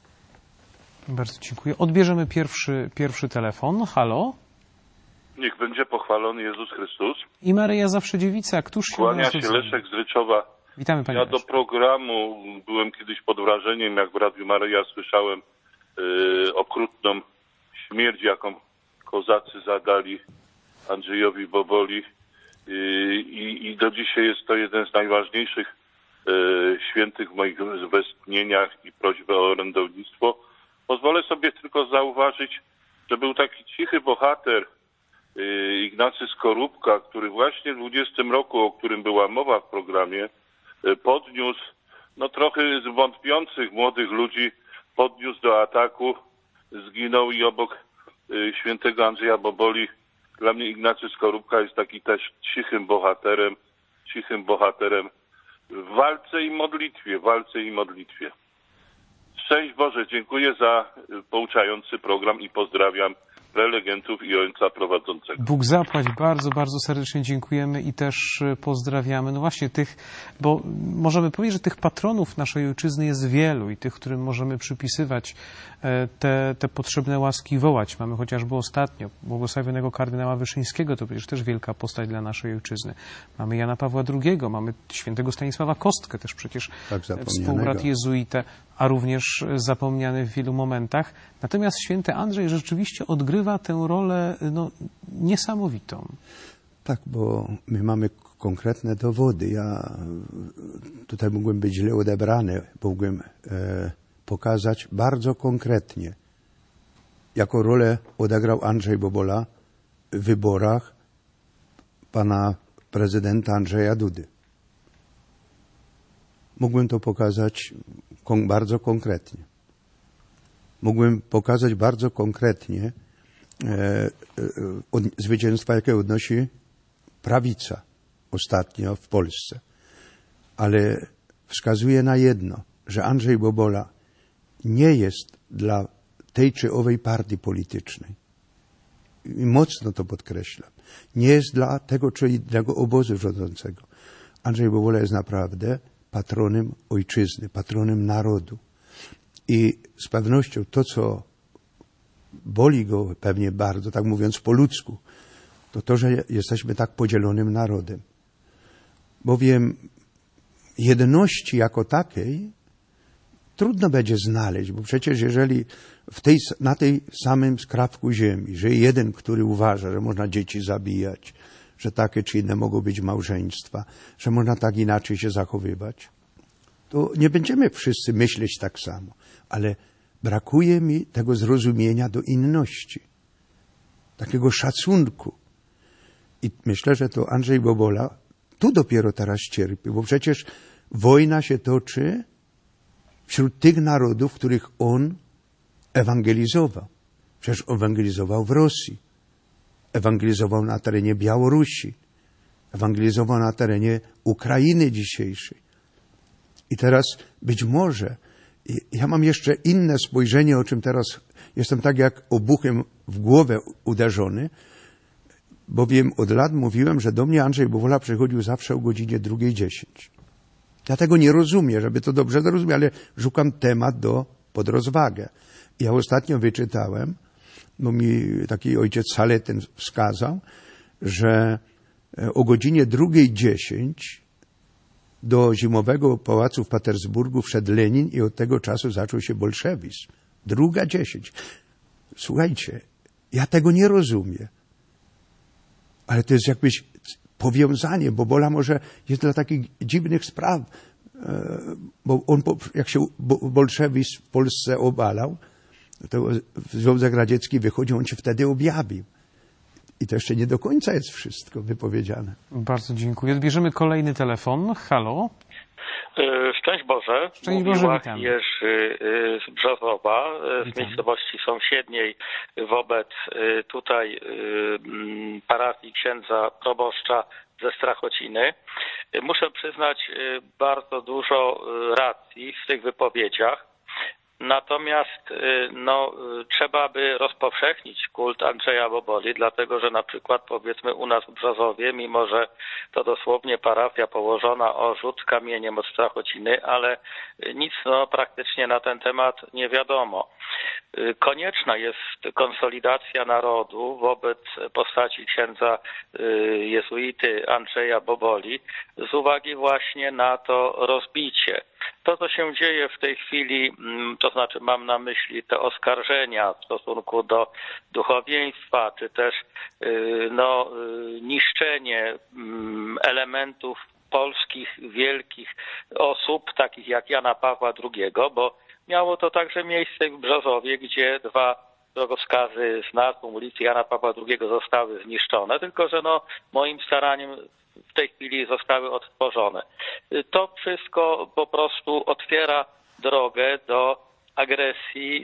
Bardzo dziękuję. Odbierzemy pierwszy, pierwszy telefon. Halo? Niech będzie pochwalony Jezus Chrystus. I Maryja zawsze dziewica. Któż się Kłania się Leszek z Ryczowa. Witamy, panie Ja Leszku. do programu byłem kiedyś pod wrażeniem, jak w Radiu Maryja słyszałem yy, okrutną śmierć, jaką kozacy zadali Andrzejowi Boboli. Yy, i, I do dzisiaj jest to jeden z najważniejszych yy, świętych w moich westchnieniach i prośbę o orędownictwo. Pozwolę sobie tylko zauważyć, że był taki cichy bohater, yy, Ignacy Skorupka, który właśnie w dwudziestym roku, o którym była mowa w programie, podniósł, no trochę wątpiących młodych ludzi, podniósł do ataku, zginął i obok y, świętego Andrzeja Boboli, dla mnie Ignacy Skorupka jest taki też cichym bohaterem, cichym bohaterem w walce i modlitwie, w walce i modlitwie. Szczęść Boże, dziękuję za pouczający program i pozdrawiam prelegentów i ojca prowadzącego. Bóg zapłać, bardzo, bardzo serdecznie dziękujemy i też pozdrawiamy. No właśnie tych, bo możemy powiedzieć, że tych patronów naszej ojczyzny jest wielu i tych, którym możemy przypisywać te, te potrzebne łaski wołać. Mamy chociażby ostatnio błogosławionego kardynała Wyszyńskiego, to przecież też wielka postać dla naszej ojczyzny. Mamy Jana Pawła drugiego, mamy świętego Stanisława Kostkę, też przecież tak współbrat jezuitę, a również zapomniany w wielu momentach. Natomiast święty Andrzej rzeczywiście odgrywa tę rolę no, niesamowitą. Tak, bo my mamy konkretne dowody. Ja tutaj mógłbym być źle odebrany, mógłbym e, pokazać bardzo konkretnie, jaką rolę odegrał Andrzej Bobola w wyborach pana prezydenta Andrzeja Dudy. Mógłbym to pokazać kon- bardzo konkretnie. Mógłbym pokazać bardzo konkretnie e, e, od, zwycięstwa, jakie odnosi prawica ostatnio w Polsce. Ale wskazuję na jedno, że Andrzej Bobola nie jest dla tej czy owej partii politycznej. I mocno to podkreślam. Nie jest dla tego czy innego obozu rządzącego. Andrzej Bobola jest naprawdę patronem ojczyzny, patronem narodu. I z pewnością to, co boli go pewnie bardzo, tak mówiąc po ludzku, to to, że jesteśmy tak podzielonym narodem. Bowiem jedności jako takiej trudno będzie znaleźć, bo przecież jeżeli w tej, na tej samym skrawku ziemi, że jeden, który uważa, że można dzieci zabijać, że takie czy inne mogą być małżeństwa, że można tak inaczej się zachowywać, to nie będziemy wszyscy myśleć tak samo. Ale brakuje mi tego zrozumienia do inności, takiego szacunku. I myślę, że to Andrzej Bobola tu dopiero teraz cierpi, bo przecież wojna się toczy wśród tych narodów, których on ewangelizował. Przecież ewangelizował w Rosji, ewangelizował na terenie Białorusi, ewangelizował na terenie Ukrainy dzisiejszej. I teraz być może, ja mam jeszcze inne spojrzenie, o czym teraz jestem tak jak obuchem w głowę uderzony, bowiem od lat mówiłem, że do mnie Andrzej Bobola przychodził zawsze o godzinie drugiej dziesięć. Ja tego nie rozumiem, żeby to dobrze zrozumieć, ale szukam temat do pod rozwagę. Ja ostatnio wyczytałem, bo mi taki ojciec Saletyn wskazał, że o godzinie drugiej dziesięć do Zimowego Pałacu w Petersburgu wszedł Lenin i od tego czasu zaczął się bolszewizm. Druga dziesięć. Słuchajcie, ja tego nie rozumiem. Ale to jest jakbyś powiązanie, bo Bobola może jest dla takich dziwnych spraw, bo on, jak się bolszewizm w Polsce obalał, to Związek Radziecki wychodził, on się wtedy objawił. I to jeszcze nie do końca jest wszystko wypowiedziane. Bardzo dziękuję. Odbierzemy kolejny telefon. Halo. Szczęść Boże. Szczęść Boże, witam. Jerzy z Brzozowa, z witam. Miejscowości sąsiedniej wobec tutaj parafii księdza proboszcza ze Strachociny. Muszę przyznać bardzo dużo racji w tych wypowiedziach. Natomiast no, trzeba by rozpowszechnić kult Andrzeja Boboli, dlatego że na przykład powiedzmy u nas w Brzozowie, mimo że to dosłownie parafia położona o rzut kamieniem od Strachociny, ale nic no, praktycznie na ten temat nie wiadomo. Konieczna jest konsolidacja narodu wobec postaci księdza jezuity Andrzeja Boboli z uwagi właśnie na to rozbicie. To, co się dzieje w tej chwili, to znaczy mam na myśli te oskarżenia w stosunku do duchowieństwa, czy też no, niszczenie elementów polskich wielkich osób, takich jak Jana Pawła drugiego, bo miało to także miejsce w Brzozowie, gdzie dwa drogowskazy z nazwą ulicy Jana Pawła drugiego zostały zniszczone, tylko że no, moim staraniem w tej chwili zostały odtworzone. To wszystko po prostu otwiera drogę do agresji,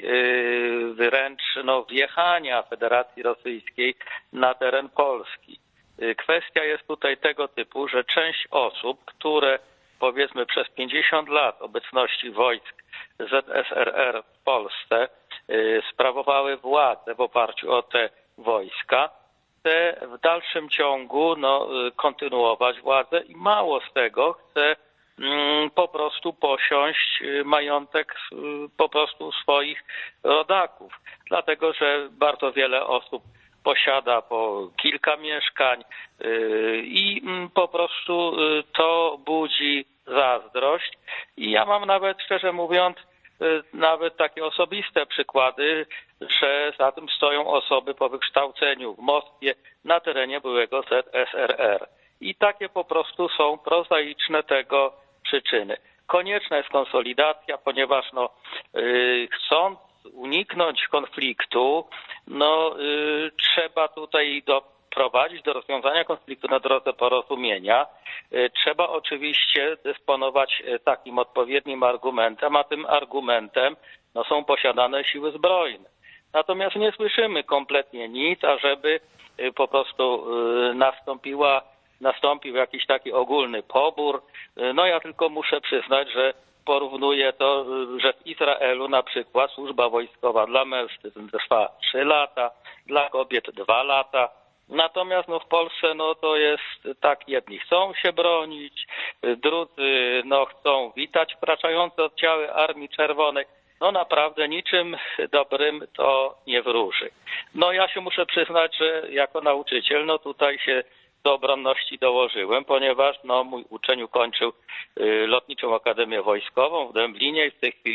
wręcz no, wjechania Federacji Rosyjskiej na teren Polski. Kwestia jest tutaj tego typu, że część osób, które powiedzmy przez pięćdziesiąt lat obecności wojsk Z S R R w Polsce sprawowały władzę w oparciu o te wojska, chce w dalszym ciągu no, kontynuować władzę i mało z tego chce mm, po prostu posiąść majątek po prostu swoich rodaków. Dlatego, że bardzo wiele osób posiada po kilka mieszkań yy, i mm, po prostu yy, to budzi zazdrość. I ja mam nawet, szczerze mówiąc, nawet takie osobiste przykłady, że za tym stoją osoby po wykształceniu w Moskwie na terenie byłego Z S R R. I takie po prostu są prozaiczne tego przyczyny. Konieczna jest konsolidacja, ponieważ no, yy, chcąc uniknąć konfliktu, no, yy, trzeba tutaj doprowadzić do rozwiązania konfliktu na drodze porozumienia. Trzeba oczywiście dysponować takim odpowiednim argumentem, a tym argumentem no, są posiadane siły zbrojne. Natomiast nie słyszymy kompletnie nic, ażeby po prostu nastąpiła, nastąpił jakiś taki ogólny pobór. No ja tylko muszę przyznać, że porównuję to, że w Izraelu na przykład służba wojskowa dla mężczyzn trwa trzy lata, dla kobiet dwa lata. Natomiast no, w Polsce no, to jest tak, jedni chcą się bronić, drudzy no, chcą witać wkraczające oddziały Armii Czerwonej. No naprawdę niczym dobrym to nie wróży. No ja się muszę przyznać, że jako nauczyciel no tutaj się do obronności dołożyłem, ponieważ no mój uczeń ukończył y, Lotniczą Akademię Wojskową w Dęblinie i w tej chwili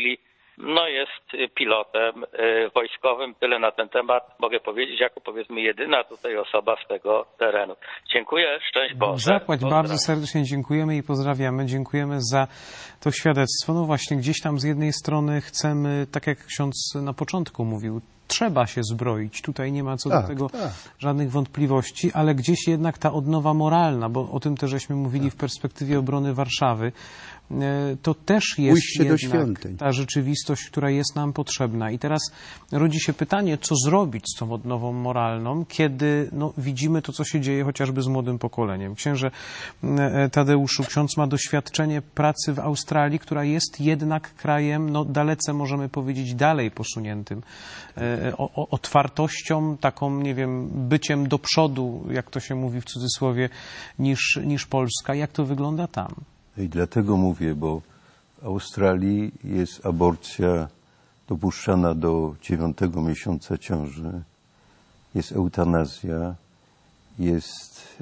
no jest pilotem wojskowym. Tyle na ten temat mogę powiedzieć, jako powiedzmy jedyna tutaj osoba z tego terenu. Dziękuję, szczęść Boże. Zapłać, bardzo serdecznie dziękujemy i pozdrawiamy. Dziękujemy za to świadectwo. No właśnie, gdzieś tam z jednej strony chcemy, tak jak ksiądz na początku mówił, trzeba się zbroić. Tutaj nie ma co tak, do tego tak. żadnych wątpliwości, ale gdzieś jednak ta odnowa moralna, bo o tym też żeśmy mówili w perspektywie obrony Warszawy, to też jest Pójście do jednak świątyń. ta rzeczywistość, która jest nam potrzebna. I teraz rodzi się pytanie, co zrobić z tą odnową moralną, kiedy no, widzimy to, co się dzieje chociażby z młodym pokoleniem. Księże Tadeuszu, ksiądz ma doświadczenie pracy w Australii, która jest jednak krajem, no dalece możemy powiedzieć, dalej posuniętym. O, o, otwartością, taką, nie wiem, byciem do przodu, jak to się mówi w cudzysłowie, niż, niż Polska. Jak to wygląda tam? I dlatego mówię, bo w Australii jest aborcja dopuszczana do dziewiątego miesiąca ciąży, jest eutanazja, jest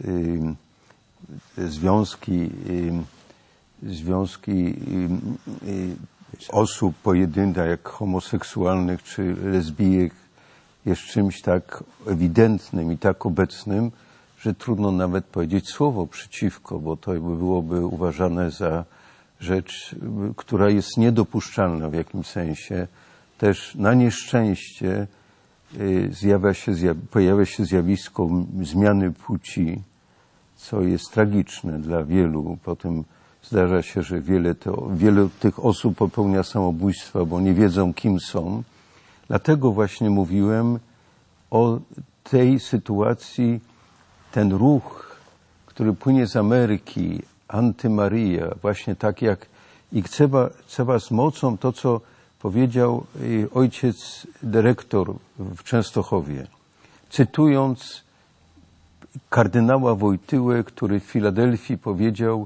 y, związki, y, związki y, y, osób pojedynczych, jak homoseksualnych czy lesbijek, jest czymś tak ewidentnym i tak obecnym, że trudno nawet powiedzieć słowo przeciwko, bo to byłoby uważane za rzecz, która jest niedopuszczalna w jakimś sensie. Też na nieszczęście zjawia się, pojawia się zjawisko zmiany płci, co jest tragiczne dla wielu. Potem zdarza się, że wiele, to, wiele tych osób popełnia samobójstwa, bo nie wiedzą, kim są. Dlatego właśnie mówiłem o tej sytuacji. Ten ruch, który płynie z Ameryki, Antymaria, właśnie tak jak i trzeba, trzeba z mocą to, co powiedział ojciec dyrektor w Częstochowie, cytując kardynała Wojtyłę, który w Filadelfii powiedział: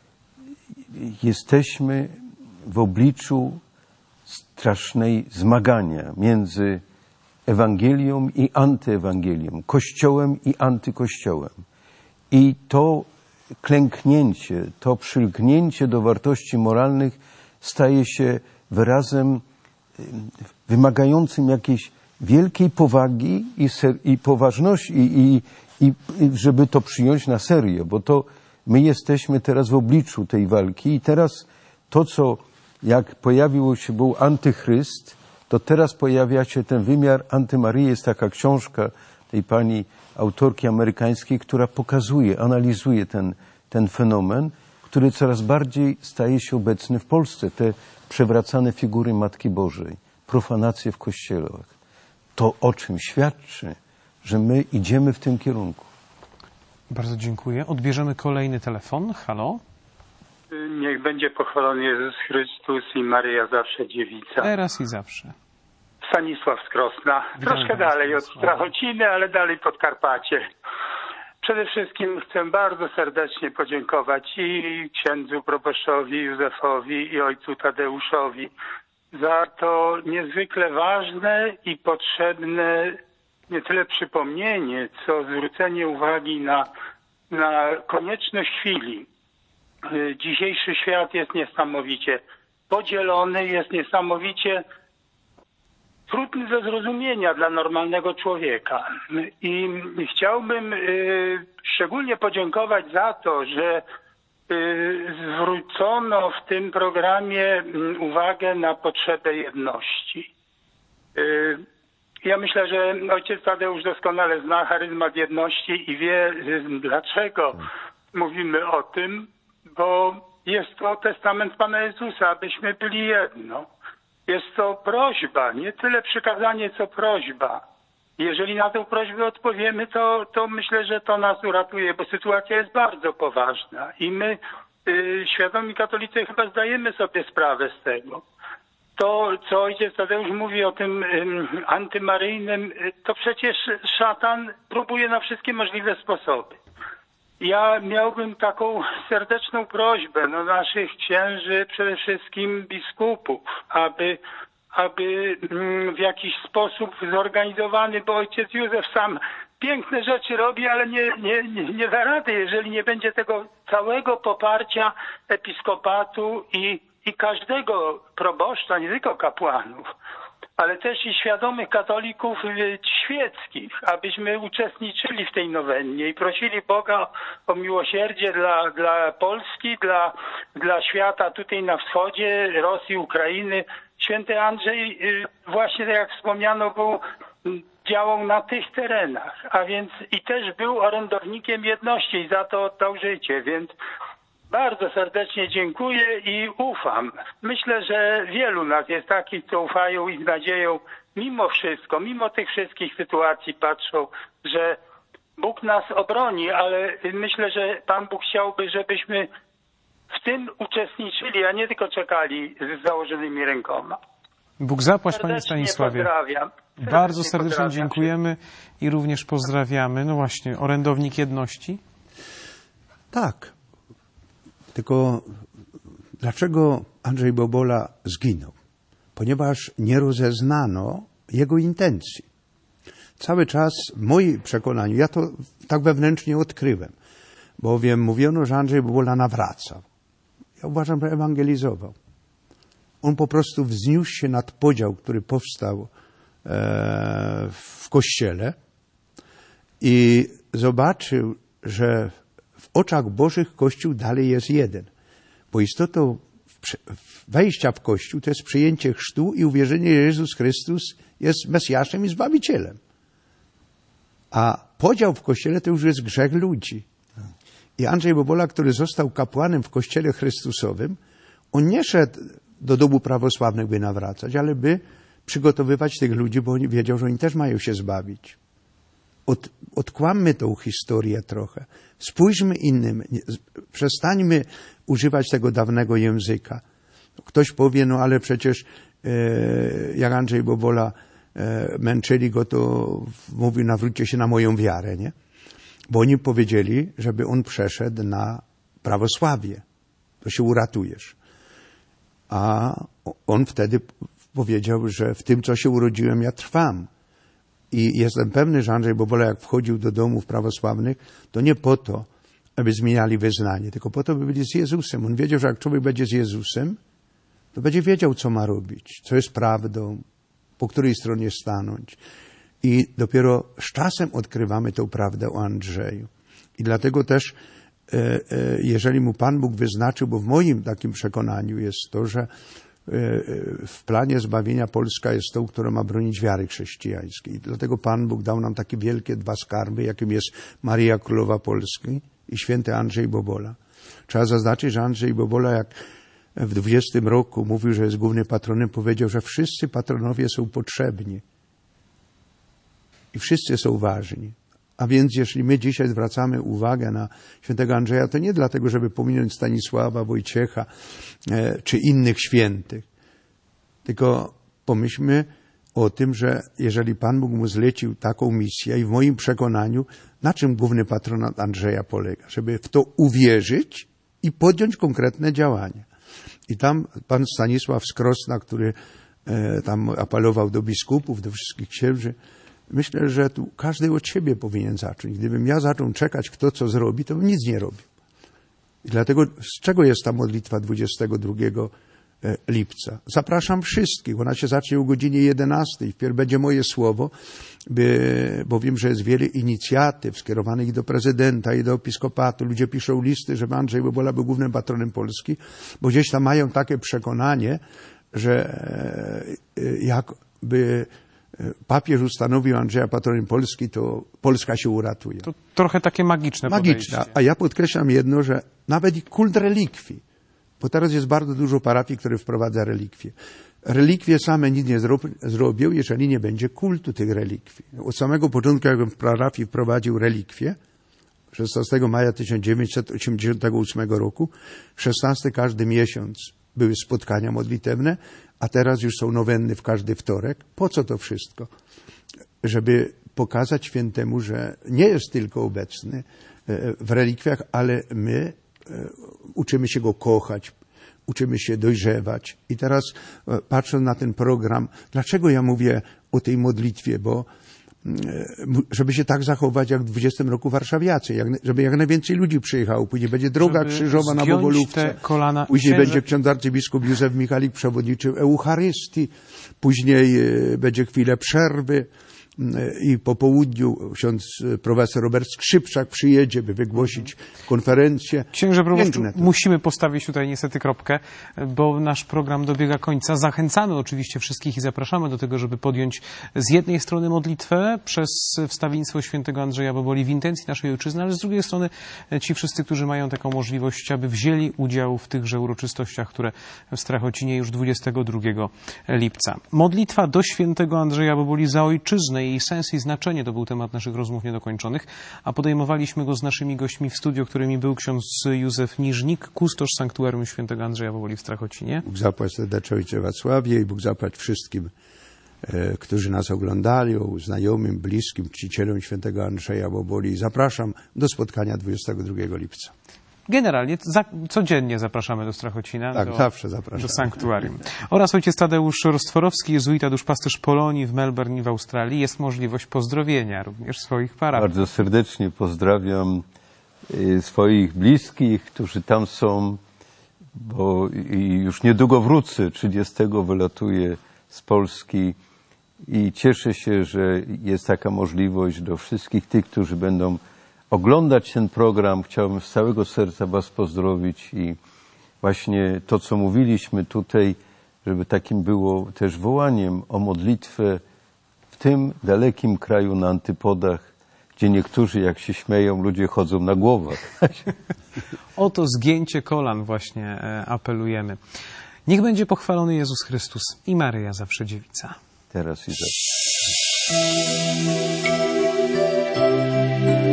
jesteśmy w obliczu strasznej zmagania między Ewangelią i antyewangelią, Kościołem i antykościołem. I to klęknięcie, to przylgnięcie do wartości moralnych staje się wyrazem wymagającym jakiejś wielkiej powagi i, ser- i poważności, i, i, i żeby to przyjąć na serio, bo to my jesteśmy teraz w obliczu tej walki i teraz to, co jak pojawił się był antychryst, to teraz pojawia się ten wymiar Antymarii. Jest taka książka tej pani autorki amerykańskiej, która pokazuje, analizuje ten, ten fenomen, który coraz bardziej staje się obecny w Polsce. Te przewracane figury Matki Bożej, profanacje w kościołach. To o czym świadczy, że my idziemy w tym kierunku. Bardzo dziękuję. Odbierzemy kolejny telefon. Halo? Niech będzie pochwalony Jezus Chrystus i Maryja zawsze dziewica. Teraz i zawsze. Stanisław z Krosna. Witam Troszkę pana, dalej od Stanisława. Strachociny, ale dalej Podkarpacie. Przede wszystkim chcę bardzo serdecznie podziękować i księdzu proboszczowi Józefowi i ojcu Tadeuszowi za to niezwykle ważne i potrzebne nie tyle przypomnienie, co zwrócenie uwagi na, na konieczność chwili. Dzisiejszy świat jest niesamowicie podzielony, jest niesamowicie trudny do zrozumienia dla normalnego człowieka. I chciałbym y, szczególnie podziękować za to, że y, zwrócono w tym programie y, uwagę na potrzebę jedności. Y, ja myślę, że ojciec Tadeusz doskonale zna charyzmat jedności i wie, y, dlaczego mówimy o tym, bo jest to testament Pana Jezusa, abyśmy byli jedno. Jest to prośba, nie tyle przykazanie, co prośba. Jeżeli na tę prośbę odpowiemy, to, to myślę, że to nas uratuje, bo sytuacja jest bardzo poważna i my, y, świadomi katolicy, chyba zdajemy sobie sprawę z tego. To, co ojciec Tadeusz mówi o tym y, antymaryjnym, y, to przecież szatan próbuje na wszystkie możliwe sposoby. Ja miałbym taką serdeczną prośbę do naszych księży, przede wszystkim biskupów, aby, aby w jakiś sposób zorganizowany, bo ojciec Józef sam piękne rzeczy robi, ale nie, nie, nie, nie da rady, jeżeli nie będzie tego całego poparcia episkopatu i, i każdego proboszcza, nie tylko kapłanów, ale też i świadomych katolików świeckich, abyśmy uczestniczyli w tej nowennie i prosili Boga o miłosierdzie dla, dla Polski, dla, dla świata tutaj na wschodzie, Rosji, Ukrainy. Święty Andrzej, właśnie tak jak wspomniano, był, działał na tych terenach, a więc i też był orędownikiem jedności i za to oddał życie, więc bardzo serdecznie dziękuję i ufam. Myślę, że wielu nas jest takich, co ufają i z nadzieją, mimo wszystko, mimo tych wszystkich sytuacji patrzą, że Bóg nas obroni, ale myślę, że Pan Bóg chciałby, żebyśmy w tym uczestniczyli, a nie tylko czekali z założonymi rękoma. Bóg zapłać, Panie Serdecznie Stanisławie. Pozdrawiam. Serdecznie Bardzo serdecznie pozdrawiam. dziękujemy i również pozdrawiamy. No właśnie, orędownik jedności? Tak. Tylko dlaczego Andrzej Bobola zginął? Ponieważ nie rozeznano jego intencji. Cały czas w moim przekonaniu, ja to tak wewnętrznie odkryłem, bowiem mówiono, że Andrzej Bobola nawracał. Ja uważam, że ewangelizował. On po prostu wzniósł się nad podział, który powstał e, w Kościele i zobaczył, że w oczach Bożych Kościół dalej jest jeden. Bo istotą wejścia w Kościół to jest przyjęcie chrztu i uwierzenie, że Jezus Chrystus jest Mesjaszem i Zbawicielem. A podział w Kościele to już jest grzech ludzi. I Andrzej Bobola, który został kapłanem w Kościele Chrystusowym, on nie szedł do domu prawosławnych, by nawracać, ale by przygotowywać tych ludzi, bo on wiedział, że oni też mają się zbawić. Od, odkłammy tą historię trochę. Spójrzmy innym. Przestańmy używać tego dawnego języka. Ktoś powie, no ale przecież e, jak Andrzej Bobola e, męczyli go, to mówił, nawróćcie się na moją wiarę, nie? Bo oni powiedzieli, żeby on przeszedł na prawosławie. To się uratujesz. A on wtedy powiedział, że w tym, co się urodziłem, ja trwam. I jestem pewny, że Andrzej Bobola, jak wchodził do domów prawosławnych, to nie po to, aby zmieniali wyznanie, tylko po to, by byli z Jezusem. On wiedział, że jak człowiek będzie z Jezusem, to będzie wiedział, co ma robić, co jest prawdą, po której stronie stanąć. I dopiero z czasem odkrywamy tę prawdę o Andrzeju. I dlatego też, jeżeli mu Pan Bóg wyznaczył, bo w moim takim przekonaniu jest to, że w planie zbawienia Polska jest tą, która ma bronić wiary chrześcijańskiej. I dlatego Pan Bóg dał nam takie wielkie dwa skarby, jakim jest Maryja Królowa Polski i święty Andrzej Bobola. Trzeba zaznaczyć, że Andrzej Bobola, jak w dwudziestym roku mówił, że jest głównym patronem, powiedział, że wszyscy patronowie są potrzebni. I wszyscy są ważni. A więc jeśli my dzisiaj zwracamy uwagę na świętego Andrzeja, to nie dlatego, żeby pominąć Stanisława, Wojciecha e, czy innych świętych, tylko pomyślmy o tym, że jeżeli Pan Bóg mu zlecił taką misję i w moim przekonaniu, na czym główny patronat Andrzeja polega? Żeby w to uwierzyć i podjąć konkretne działania. I tam pan Stanisław z Krosna, który e, tam apelował do biskupów, do wszystkich księży, myślę, że tu każdy od siebie powinien zacząć. Gdybym ja zaczął czekać, kto co zrobi, to bym nic nie robił. I dlatego z czego jest ta modlitwa dwudziestego drugiego lipca? Zapraszam wszystkich. Ona się zacznie o godzinie jedenastej. Wpierw będzie moje słowo, by, bo wiem, że jest wiele inicjatyw skierowanych i do prezydenta, i do episkopatu. Ludzie piszą listy, żeby Andrzej Bobola był głównym patronem Polski, bo gdzieś tam mają takie przekonanie, że jakby papież ustanowił Andrzeja patronem Polski, to Polska się uratuje. To trochę takie magiczne Magiczne. podejście. A ja podkreślam jedno, że nawet i kult relikwii, bo teraz jest bardzo dużo parafii, które wprowadza relikwie. Relikwie same nic nie zrobią, jeżeli nie będzie kultu tych relikwii. Od samego początku, jakbym w parafii wprowadził relikwie, szesnastego maja tysiąc dziewięćset osiemdziesiątego ósmego roku, szesnasty każdy miesiąc były spotkania modlitewne, a teraz już są nowenny w każdy wtorek. Po co to wszystko? Żeby pokazać świętemu, że nie jest tylko obecny w relikwiach, ale my uczymy się go kochać, uczymy się dojrzewać. I teraz patrząc na ten program, dlaczego ja mówię o tej modlitwie? Bo żeby się tak zachować jak w dwudziestym roku warszawiacy, jak, żeby jak najwięcej ludzi przyjechało. Później będzie droga żeby krzyżowa na Bobolówce. Kolana. Później Księże... będzie ksiądz arcybiskup Józef Michalik przewodniczył Eucharystii. Później będzie chwilę przerwy. I po południu ksiądz profesor Robert Skrzypczak przyjedzie, by wygłosić konferencję. Księże proboszczu, musimy postawić tutaj niestety kropkę, bo nasz program dobiega końca. Zachęcamy oczywiście wszystkich i zapraszamy do tego, żeby podjąć z jednej strony modlitwę przez wstawiennictwo świętego Andrzeja Boboli w intencji naszej ojczyzny, ale z drugiej strony ci wszyscy, którzy mają taką możliwość, aby wzięli udział w tychże uroczystościach, które w Strachocinie już dwudziestego drugiego lipca. Modlitwa do świętego Andrzeja Boboli za ojczyznę, jej sens i znaczenie to był temat naszych rozmów niedokończonych, a podejmowaliśmy go z naszymi gośćmi w studiu, którymi był ksiądz Józef Niżnik, kustosz sanktuarium świętego Andrzeja Boboli w Strachocinie. Bóg zapłać serdecznie ojcze Wacławie i Bóg zapłać wszystkim, e, którzy nas oglądali, znajomym, bliskim, czcicielom świętego Andrzeja Boboli. Zapraszam do spotkania dwudziestego drugiego lipca. Generalnie za, codziennie zapraszamy do Strachocina, tak, do, zawsze zapraszam. do sanktuarium. Oraz ojciec Tadeusz Rostworowski, jezuita, duszpasterz Polonii w Melbourne i w Australii. Jest możliwość pozdrowienia również swoich parafii. Bardzo serdecznie pozdrawiam swoich bliskich, którzy tam są, bo już niedługo wrócę, trzydziestego wylatuję z Polski i cieszę się, że jest taka możliwość do wszystkich tych, którzy będą oglądać ten program. Chciałbym z całego serca Was pozdrowić i właśnie to, co mówiliśmy tutaj, żeby takim było też wołaniem o modlitwę w tym dalekim kraju na antypodach, gdzie niektórzy, jak się śmieją, ludzie chodzą na głowach. O to zgięcie kolan właśnie apelujemy. Niech będzie pochwalony Jezus Chrystus i Maryja zawsze dziewica. Teraz i zawsze.